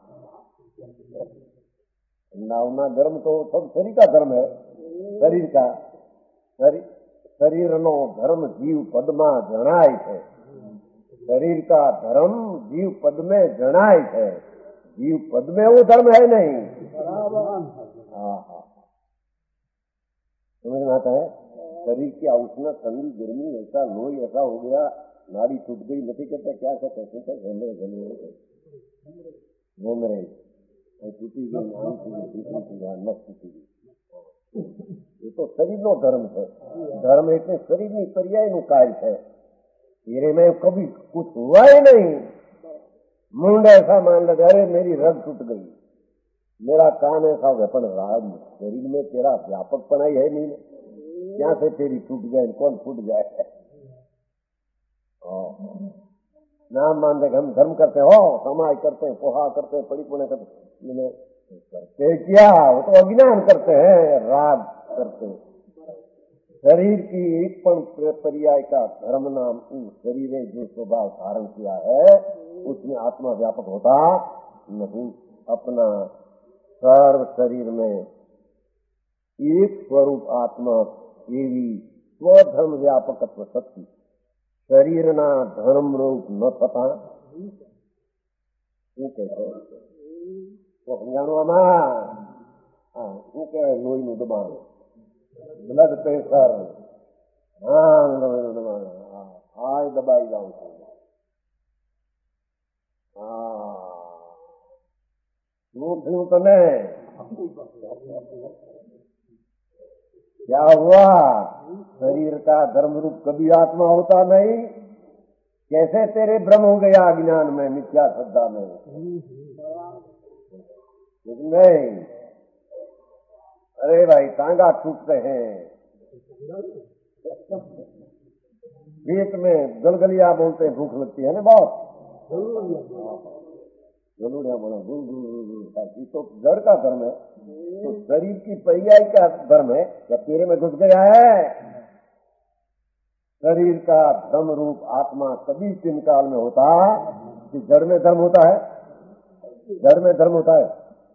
ठंडा होना गर्म तो सब शरीर का धर्म है, शरीर का शरीर शरीर नो धर्म जीव पद में जणाय है। शरीर का धर्म जीव पद में जणाय है, जीव पद में वो धर्म है नहीं। हाँ हाँ समझ में आता है? शरीर की उष्ण ठंडी गर्मी ऐसा लोई ऐसा हो गया, नाड़ी टूट गई, नहीं कहते क्या कहते हैं, घूमरे घूमरे घूमरे टूटी गई, नाम टूटी गई, नस टूटी गई। ये तो शरीर नो धर्म है। धर्म એટલે શરીરની પર્યાયનું કાર્ય છે, तेरे में कभी कुछ हुआ ही नहीं। मुंड ऐसा मान लगा, अरे मेरी रग टूट गई, मेरा कान ऐसा हो गया, पर राज शरीर में तेरा व्यापक पनाई है नहीं, क्या से तेरी टूट जाए, कौन फूट जाए? नाम मान देगा हम धर्म करते हो, समाज करते हैं, पोहा करते हैं, पड़ी पुणे करते करते क्या? वो तो अज्ञान करते हैं, राग करते हैं। शरीर की एक पण पर्याय का धर्म नाम उस शरीर ने जो स्वभाव धारण किया है उसमें आत्मा व्यापक होता नहीं। अपना सर्व शरीर में एक स्वरूप आत्मा एवी स्वधर्म व्यापकत्व शक्ति शरीर ना धर्म रूप न थता શું કહેતો સમજાણવામાં હા શું કહેવાય લોહીનું દબાણ બ્લડ પ્રેશર હા લોહીનું દબાણ હા એ દબાઈ જાઉં છું હા શું થયું તને क्या हुआ शरीर का धर्म रूप कभी आत्मा होता नहीं। कैसे तेरे भ्रम हो गया अज्ञान में मिथ्या श्रद्धा में नहीं। अरे भाई टांगा टूटते हैं पेट में गलगलिया बोलते हैं भूख लगती है ना बहुत गलूड़िया बोला गुल गुल गुल तो जड़ का धर्म है तो शरीर की पर्याय का धर्म है या तेरे में घुस गया है। शरीर का धर्म रूप आत्मा कभी तीन काल में होता कि जड़ में धर्म होता है जड़ में धर्म होता है।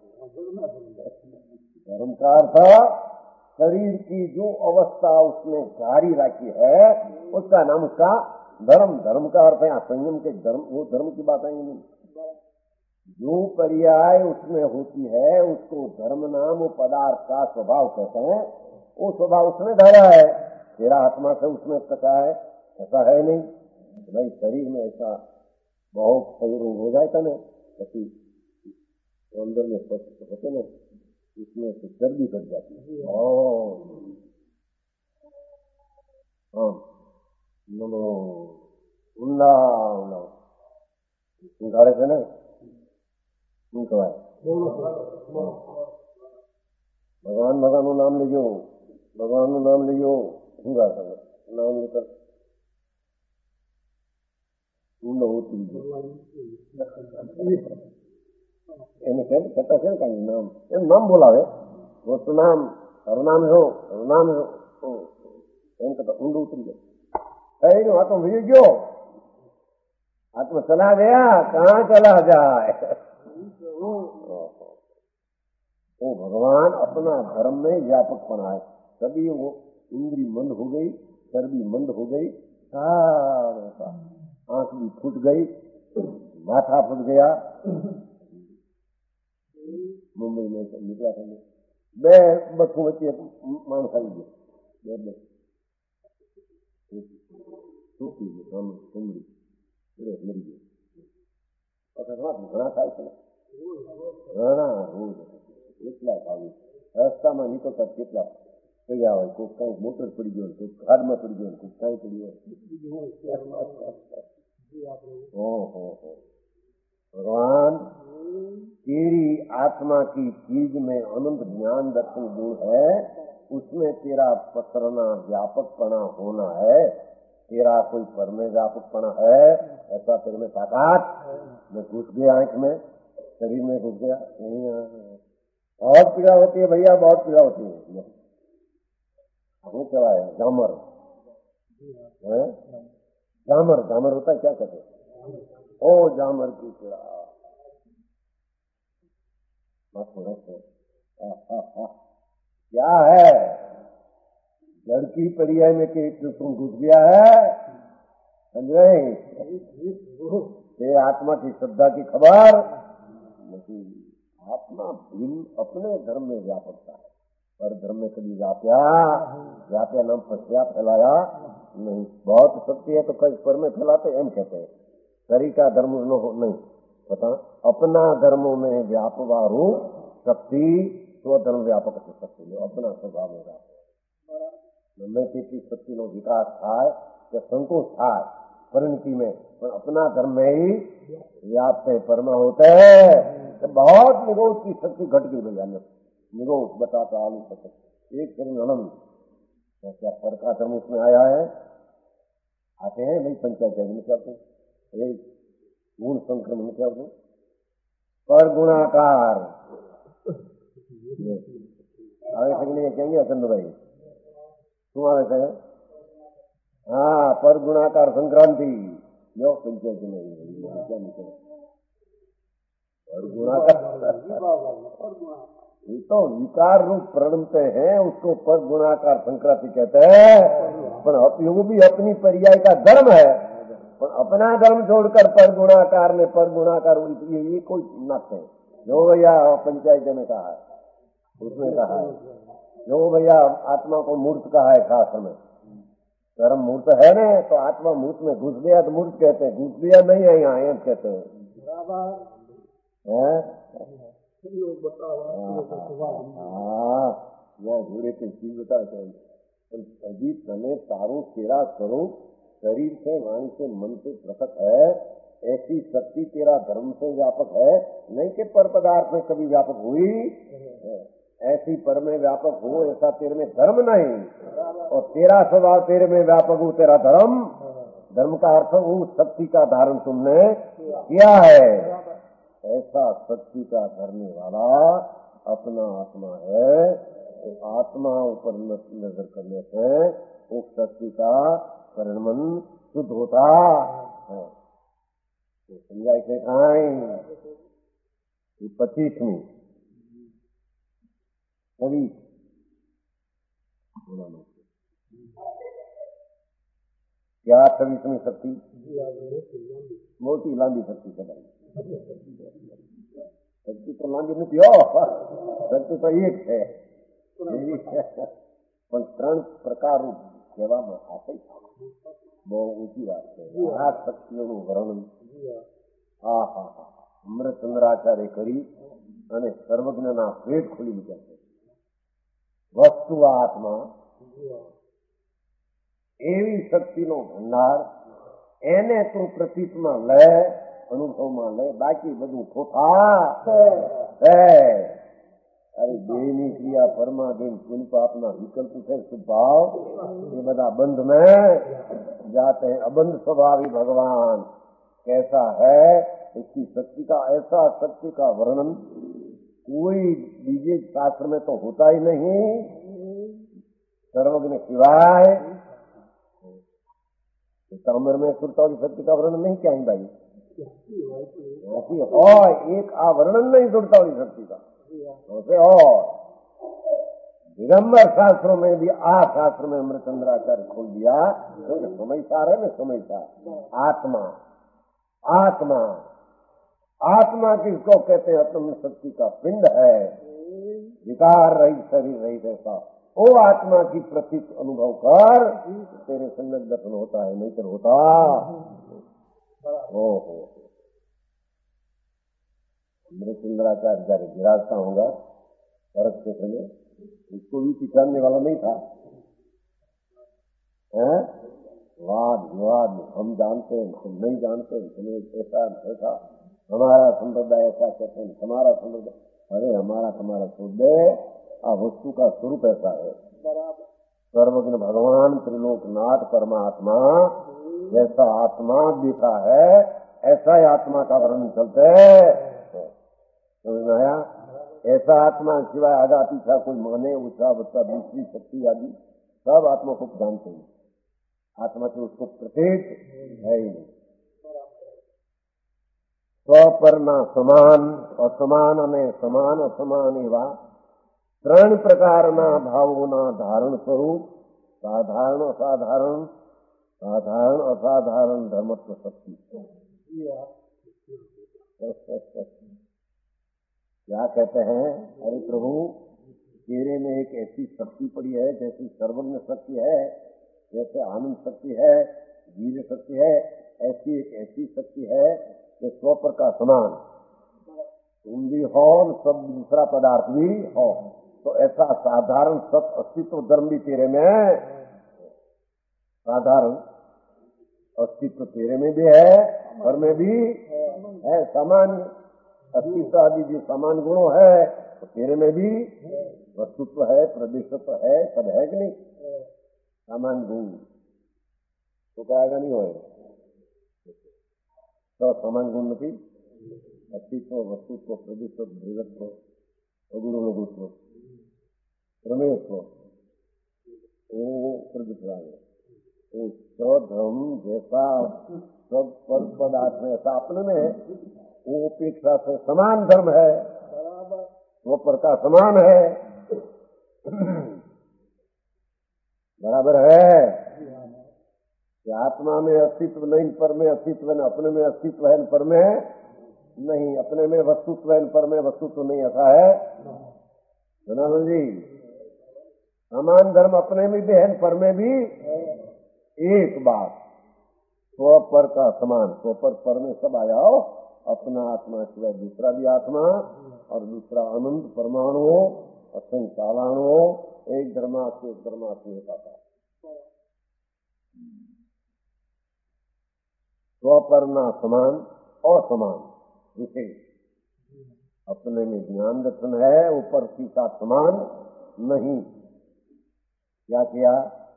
धर्म का अर्थ शरीर की जो अवस्था उसने जारी रखी है उसका नाम उसका धर्म। धर्म का अर्थ है संयम के धर्म वो धर्म की बात आई नहीं। जो पर्याय उसमें होती है उसको धर्म नाम पदार्थ का स्वभाव कहते हैं। वो स्वभाव उसने धारा है तेरा आत्मा से उसमें कसा है ऐसा है नहीं। भाई शरीर में ऐसा बहुत सही रोग हो जाए ना कभी अंदर में होते ना इसमें तो चर्बी कट जाती है। हाँ नमो उल्ला उल्ला सिंघाड़े से ना શું કહેવાય ભગવાન ભગવાનનું નામ લેજો ભગવાનનું નામ લેજો શું ગાતા નામ લેતા ઊંડો ઉતરી ગયો એને કહેતા છે ને કાંઈ નામ એમ નામ બોલાવે વસ્તુ નામ હરનામ હો હરનામ હો એમ કહેતા ઊંડો ઉતરી ગયો કઈ નું આત્મા ભૂલી ગયો आत्मा चला गया कहाँ चला जाए। वो भगवान अपना धर्म में व्यापक बना है। कभी वो इंद्री मंद हो गई चर्बी मंद हो गई आंख भी फूट गई माथा फूट गया। मुंबई में निकला था बे बसों बच्चे मान खाई गए मरी गई ઘણા થાય છે ઘણા રોજ કેટલા ખાવું રસ્તામાં નીકળતા કેટલા ગયા હોય કોઈ કઈ મોટર પડી ગયો કોઈ ખાડમાં પડી ગયો કોઈ કઈ પડી गयो। ओहो भगवान तेरी आत्मा की चीज में अनंत ज्ञान दर्शन गुण है उसमें तेरा पसरना व्यापकपना होना है। तेरा कोई पर में व्यापकपना है ऐसा तेरे में ताकत मैं घुस गया आंख में शरीर में घुस गया नहीं। बहुत पीड़ा होती है भैया बहुत पीड़ा होती है। वो क्या है जामर है जामर जामर होता है क्या कहते हैं ओ जामर की पीड़ा क्या है लड़की पर्याय में के तुम घुस गया है समझे ये आत्मा की श्रद्धा की खबर नहीं। आत्मा भिन्न अपने धर्म में व्यापकता है पर धर्म में कभी व्याप्या व्याप्या नाम पश्या फैलाया नहीं। बहुत शक्ति है तो कई पर में फैलाते एम कहते हैं शरीर का धर्म न हो नहीं पता अपना धर्मों में व्यापवारू शक्ति स्वधर्म व्यापक शक्ति लो अपना स्वभाव में व्यापक ગમે તેટલી શક્તિનો વિકાસ થાય કે સંકોચ થાય परिणति में पर अपना धर्म में ही व्याप्त है परमा होता है तो बहुत निरोध की शक्ति घट गई भैया निरोध बताता आलू सकते एक शरीर अनंत क्या पर का धर्म उसमें आया है आते हैं नहीं पंचायत में क्या एक गुण संक्रमण क्या पर गुणाकार आगे कहेंगे अखंड भाई શું આવે છે? હા, પર ગુણાકાર સંક્રાંતિ. જો પંચાયત નહીં पर गुणाकार, ये तो विकार रूप प्रणमते हैं, उसको पर गुणाकार संक्रांति कहते हैं। पर वो भी अपनी पर्याय का धर्म है, पर अपना धर्म छोड़कर पर गुणाकार में पर गुणाकार ये, ये कोई मत है। जो भैया पंचायत ने कहा है, उसने कहा है, जो भैया आत्मा को मूर्त कहा है शास्त्र में, धर्म मूर्त है ना, तो आत्मा मूर्त में घुस गया तो मूर्त कहते हैं, घुस गया नहीं है यहाँ एम कहते हैं। જોડે કે જીવતા છે પણ હજી તને તારું तेरा स्वरूप शरीर से, वाणी से, मन से प्रकट है। ऐसी शक्ति तेरा धर्म से व्यापक है, नहीं कि पर पदार्थ में कभी व्यापक हुई। ऐसी पर में व्यापक हो ऐसा तेरे में धर्म नहीं, और तेरा स्वभाव तेरे में व्यापक हो तेरा धर्म। धर्म का अर्थ उस शक्ति का धारण तुमने किया है। ऐसा शक्ति का धरने वाला अपना आत्मा है। तो आत्मा ऊपर नजर करने से उस शक्ति का परिणमन शुद्ध होता है। तो समझाई से खाई पच्चीसवीं कवि क्या छब्बीसवीं शक्ति मोटी लांबी शक्ति चलाई। शक्ति तो लांबी नहीं हो, शक्ति तो एक है, પણ ત્રણ પ્રકાર કહેવામાં આપે બહુ ઊંચી વાત છે। આ શક્તિઓનું વર્ણન હા હા હા અમૃતચંદ્રાચાર્ય કરી અને સર્વજ્ઞના પેટ ખોલી મૂક્યા છે। વસ્તુ આત્મા એવી શક્તિનો ભંડાર, એને તું પ્રતીતમાં લે, અનુભવમાં લે, બાકી બધું ખોટા છે। अरे देनी क्रिया परमाधीन पुण्य पापना विकल्प से स्वभाव ये बदा बंध में जाते हैं। अबंध स्वभावी भगवान कैसा है, इसकी शक्ति का ऐसा शक्ति का वर्णन कोई बीजे शास्त्र में तो होता ही नहीं, सर्वज्ञ सिवाय। ताम्र में सुरतावली शक्ति का वर्णन नहीं क्या है भाई, ऐसी और एक आवर्णन नहीं सुरतावली शक्ति का। और दिगंबर शास्त्रों में भी आ शास्त्र में अमृतचंद्राचार्य खोल दिया, क्योंकि समयसार है ना, समयसार आत्मा। आत्मा आत्मा किसको कहते हैं? आत्म शक्ति का पिंड है, विकार रहित शरीर रहित ऐसा। वो आत्मा की प्रतीक अनुभव कर, तेरे संगत दर्शन होता है, नहीं कर होता। ओ हो अमृतचंद्राचार्य जયારે विराजता होगा भरत क्षेत्र में, उसको भी पिछाड़ने वाला नहीं था। हैं? वाद विवाद हम जानते हैं, तुम नहीं जानते, तुम्हें ऐसा ऐसा, हमारा संप्रदाय ऐसा कहते हैं, हमारा संप्रदाय। अरे हमारा तुम्हारा शुद्ध है, आ वस्तु का स्वरूप ऐसा है। सर्वज्ञ भगवान त्रिलोकनाथ परमात्मा जैसा आत्मा दिखा है, ऐसा ही आत्मा का वर्णन चलते है। समझ आया? ऐसा आत्मा सिवाय आगा पीछा कोई माने ऊंचा बच्चा दूसरी शक्ति आदि सब आत्मा को जानते हैं, आत्मा के उसको प्रतीक है ही नहीं। स्व पर ना સમાન અસમાન અને સમાન અસમાન એવા ત્રણ પ્રકારના ભાવોના ધારણ સ્વરૂપ સાધારણ અસાધારણ સાધારણ અસાધારણ ધર્મત્વ શક્તિ। क्या कहते हैं? अरे प्रभु तेरे में एक ऐसी शक्ति पड़ी है, जैसी सर्वज्ञ शक्ति है, जैसे आनंद शक्ति है, वीर शक्ति है, ऐसी एक ऐसी शक्ति है कि स्वपर का समान तुम भी हो, सब दूसरा पदार्थ भी हो। तो ऐसा साधारण सत अस्तित्व धर्म भी तेरे में है, साधारण अस्तित्व तेरे में भी है और में भी है। सामान्य अस्तित्व आदि जो समान गुणों है तो तेरे में भी वस्तुत्व है, प्रदेशत्व है, सब है कि नहीं? समान गुण तो कहेगा नहीं होएगा तो समान गुण नहीं, अस्तित्व वस्तुत्व प्रदेशत्व भेदत्व अगुण लघुत्व प्रमेयत्व वो प्रगट रहा है। वो स्वधर्म जैसा सब पर पदार्थ में ऐसा अपने में है, वो अपेक्षा से समान धर्म है, वो पर का समान है, बराबर है कि आत्मा में अस्तित्व नहीं, पर में अस्तित्व है, अपने में अस्तित्व है, पर में नहीं, अपने में वस्तुत्व है, पर में वस्तुत्व नहीं, ऐसा है जनार्दन जी। समान धर्म अपने में भी है, पर में भी एक बात, स्व पर का समान, स्व पर पर में सब आया हो, अपना आत्मा सिवाय दूसरा भी आत्मा और दूसरा अनंत परमाणु हो, असंख्य कालाणु हो, एक धर्मा से एक धर्मा से एक आता। स्व पर ना समान और समान विशेष, अपने में ज्ञान दर्शन है, ऊपर की साथ समान नहीं। क्या किया?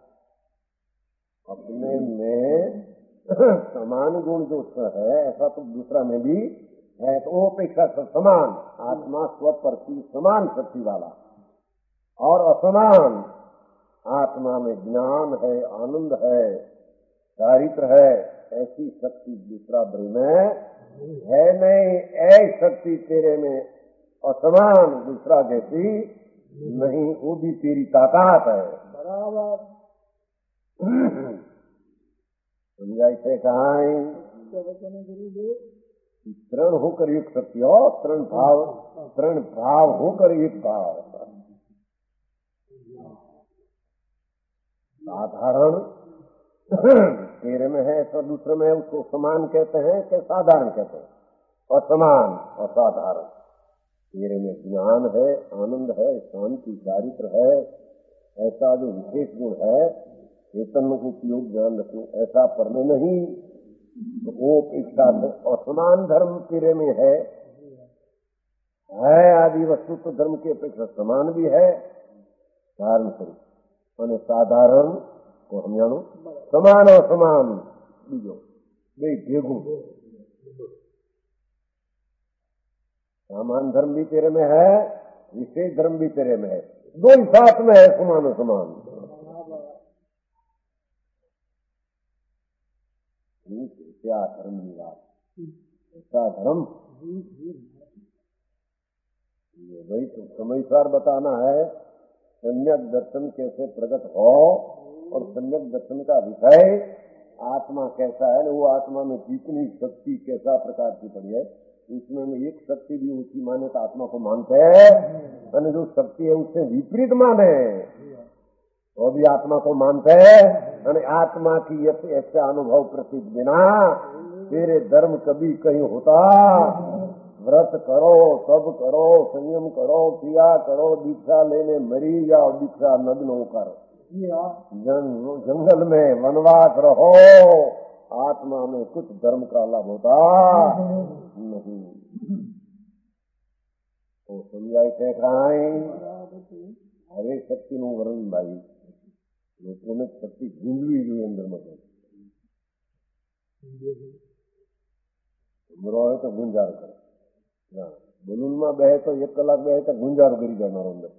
अपने में समान गुण जो है ऐसा तो दूसरा में भी है, तो वो अपेक्षा समान आत्मा स्व पर की समान शक्ति वाला, और असमान आत्मा में ज्ञान है, आनंद है, चारित्र है, ऐसी शक्ति दूसरा ब्रह्म में है नहीं। ऐसी शक्ति तेरे में असमान दूसरा जैसी नहीं, वो भी तेरी ताकत है, बराबर समझाई से कहां तृण होकर युक्त शक्ति हो, तृण भाव, तृण भाव होकर युक्त भाव, साधारण तेरे में है तो दूसरे में उसको समान कहते हैं कि साधारण कहते हैं, असमान और साधारण। तेरे में ज्ञान है, आनंद है, शांति, चारित्र है, ऐसा जो विशेष गुण है, चैतन्य को उपयोग ज्ञान रखो, ऐसा पर में नहीं, तो वो अपेक्षा से असमान धर्म तेरे में है, है आदि वस्तु तो धर्म की अपेक्षा समान भी है, धारण स्वरूप અને साधारण को हम जानो समान और समान बीजो बे भेगू। सामान धर्म भी तेरे में है, विशेष धर्म भी तेरे में है, दो ही साथ में है, समान और समान। क्या धर्म की बात, ऐसा धर्म ये भाई तो समयसार बताना है। सम्यक दर्शन कैसे प्रकट हो, और सम्यक दर्शन का विषय आत्मा कैसा है, वो आत्मा में जितनी शक्ति कैसा प्रकार की पड़ी है, उसमें में एक शक्ति भी ऊंची माने तो आत्मा को मानते हैं, और जो शक्ति है उससे विपरीत माने वो भी आत्मा को मानते हैं। और आत्मा की ऐसे अनुभव प्रतीत बिना तेरे धर्म कभी कहीं होता। व्रत करो, सब करो, संयम करो, क्रिया करो, दीक्षा लेने मरी जाओ, दीक्षा नग्न होकर जंग, जंगल में वनवास रहो, आत्मा में कुछ धर्म का लाभ होता नहीं। तो समझाई थे खाई हरे शक्ति નું વર્ણન ભાઈ લોકોને શક્તિ ગુંજવી જોઈએ અંદર માં, ઉમરો હોય તો ગુંજાર કરે, બલૂન માં બેહે તો એક કલાક બેહે તો ગુંજાર કરી જાય મારો અંદર।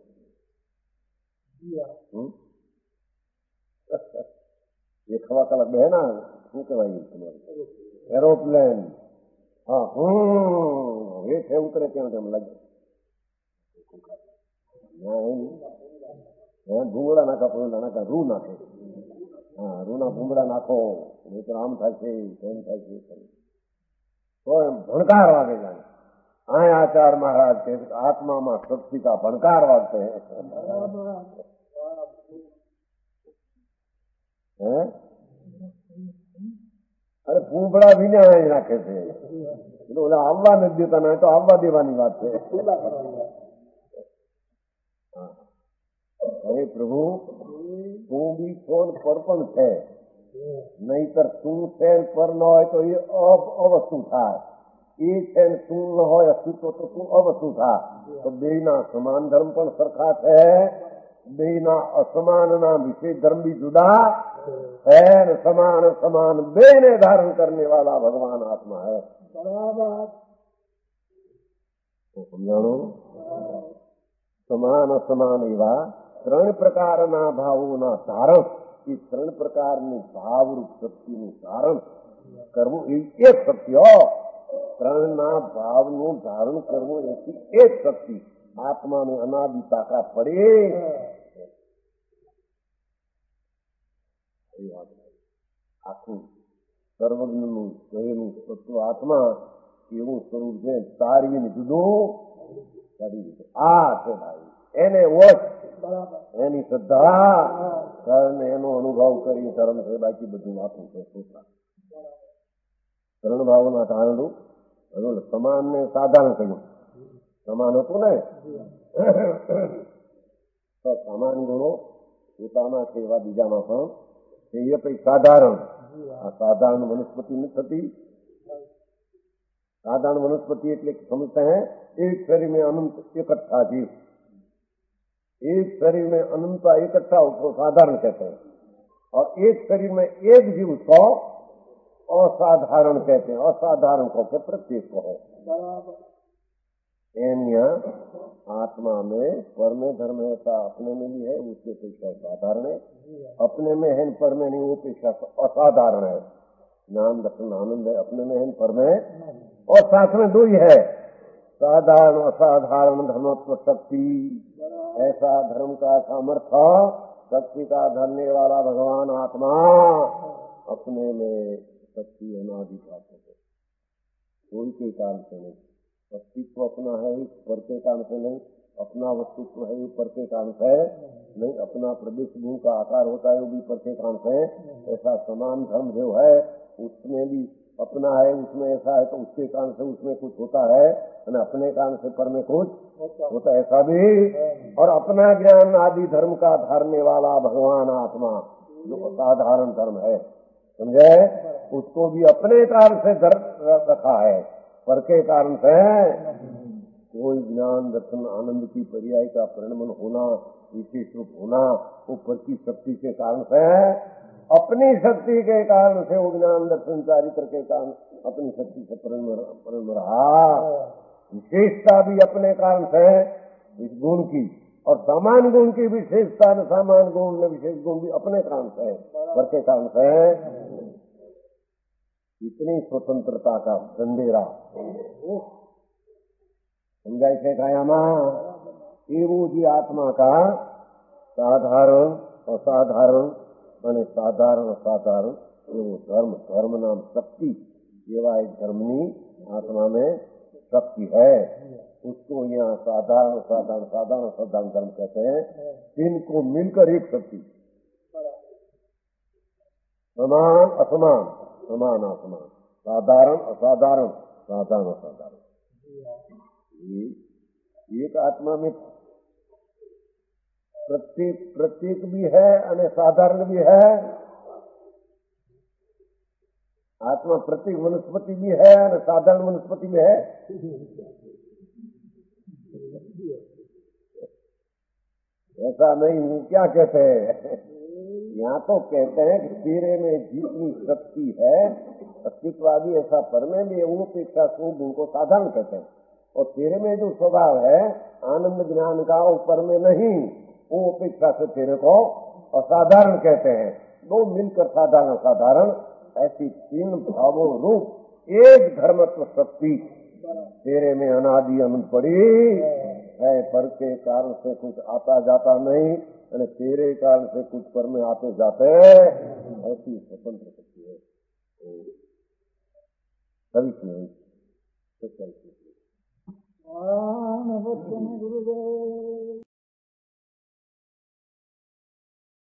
એક સવા કલાક બેહે ના શું કહેવાય તમારું એરોપ્લેન, હા હમ એ છે ઉતરે ત્યાં તેમ લાગે ભૂંગળા નાખા, ભૂંગળા નાખા, રૂ નાખે, હા રૂના ભૂંગળા નાખો, નહીં આમ થાય છે, તેમ થાય છે, તો એમ ભણકાર વાગે જાય। आए आचार्य महाराज के आत्मा में शक्ति का भणकार वागते हैं, है? अरे फूफड़ा भी ना नाखे थे, बोले आववा नहीं देता ना, तो आववा देवानी बात है। अरे प्रभु तू भी कौन परपण है, नहीं तर तू शैन पर न हो तो ये अवस्तु था, एक शैन तू न हो अस्तित्व तो तू अवस्तु था। तो बेना समान धर्म पर सरखा है, बेना असमान ना विशेष धर्म भी जुदा है, समान समान बेने धारण करने वाला भगवान आत्मा है। तो समझानो समान असमान एवा ત્રણ પ્રકારના ભાવોના ધારણ, એ ત્રણ પ્રકારની ભાવરૂપ શક્તિનું ધારણ કરવું એ એક શક્તિ. હો, ત્રણના ભાવનું ધારણ કરવું એથી એક શક્તિ. આત્માને અનાદિ તાકાત પડે. આખું સર્વજ્ઞનું કહેલું તત્વ આત્મા એવું સ્વરૂપ છે, તારવીને જુદું કરી દીધું. આ છે ભાઈ, એને વોચ, એની શ્રદ્ધા કરને એનો અનુભવ કરી ધર્મ છે. બાકી બધું માથું છે. ત્રણ ભાવના ધારણું સમાન ને સાધારણ કહ્યું. સમાન હતું ને, તો સમાન ગુણો પોતાના છે એવા બીજામાં પણ છે. એ પછી સાધારણ, આ સાધારણ વનસ્પતિ નથી થતી. साधारण वनस्पति એટલે समझते हैं एक शरीर में अनंत इकट्ठा जीव, एक शरीर में अनंता इकट्ठा उसको साधारण कहते हैं, और एक शरीर में एक जीव को असाधारण कहते हैं. असाधारण को के प्रत्येक को है. आत्मा में पर में धर्म ऐसा अपने में भी है, उसके पेक्षा साधारण है. अपने में है पर में नहीं, वो पेक्षा असाधारण है. ज्ञान दर्शन आनंद है, अपने में है पर में. और साथ में दो ही है, साधारण असाधारण धर्मत्व शक्ति. ऐसा धर्म का सामर्थ्य शक्ति का धरने वाला भगवान आत्मा अपने में शक्ति अनादि प्राप्त है. कोई के कारण से नहीं. अस्तित्व अपना है, पर के कारण से नहीं. अपना वस्तुत्व है, पर के कारण से नहीं. अपना प्रदेश गुण का आकार होता है, वो भी पर के कारण से. ऐसा समान धर्म जो है उसमें भी अपना है, उसमें ऐसा है तो उसके कारण से उसमें कुछ होता है, और अपने कारण से पर में कुछ होता है, ऐसा भी. और अपना ज्ञान आदि धर्म का धारने वाला भगवान आत्मा जो असाधारण धर्म है, समझे, उसको भी अपने कारण से रखा है, पर के कारण से कोई ज्ञान दर्शन आनंद की पर्याय का परिणमन होना, विशेष रूप होना, वो पर की शक्ति के कारण से, अपनी शक्ति के कारण से वो ज्ञान दर्शन चारित्र के कारण अपनी शक्ति से परिणम रहा. विशेषता भी अपने कारण से इस गुण की, और समान गुण की विशेषता न समान गुण में विशेष गुण भी अपने कारण से, पर के कारण से. इतनी स्वतंत्रता का ढंढेरा समझाय છે કાયામાં. એવું જે આત્મા કા સાધારણ અસાધારણ અને સાધારણ અસાધારણ એવો ધર્મ, ધર્મ नाम शक्ति, એવા એક ધર્મની आत्मा में शक्ति है. उसको यहाँ साधारण साधारण साधारण साधारण धर्म कहते हैं. इनको मिलकर एक शक्ति, समान असमान, समान असमान, साधारण असाधारण, साधारण असाधारण. एक आत्मा में प्रत्येक प्रत्येक भी है और साधारण भी है. आत्मा प्रत्येक वनस्पति भी है और साधारण वनस्पति भी है. ऐसा नहीं. वो क्या कहते हैं, यहाँ तो कहते हैं कि तेरे में जितनी शक्ति है अस्तित्वादी, ऐसा पर में भी वो अपेक्षा सो गुण को साधारण कहते हैं. और तेरे में जो स्वभाव है आनंद ज्ञान का, ऊपर में नहीं, वो अपेक्षा से तेरे को असाधारण कहते हैं. दो मिलकर साधारण साधारण, ऐसी तीन भावों रूप एक धर्मत्व शक्ति तेरे में अनादि अनंत पड़ी है. पर के कारण से कुछ आता जाता नहीं, और तेरे कारण से कुछ पर में आते जाते, ऐसी स्वतंत्र शक्ति है. सभी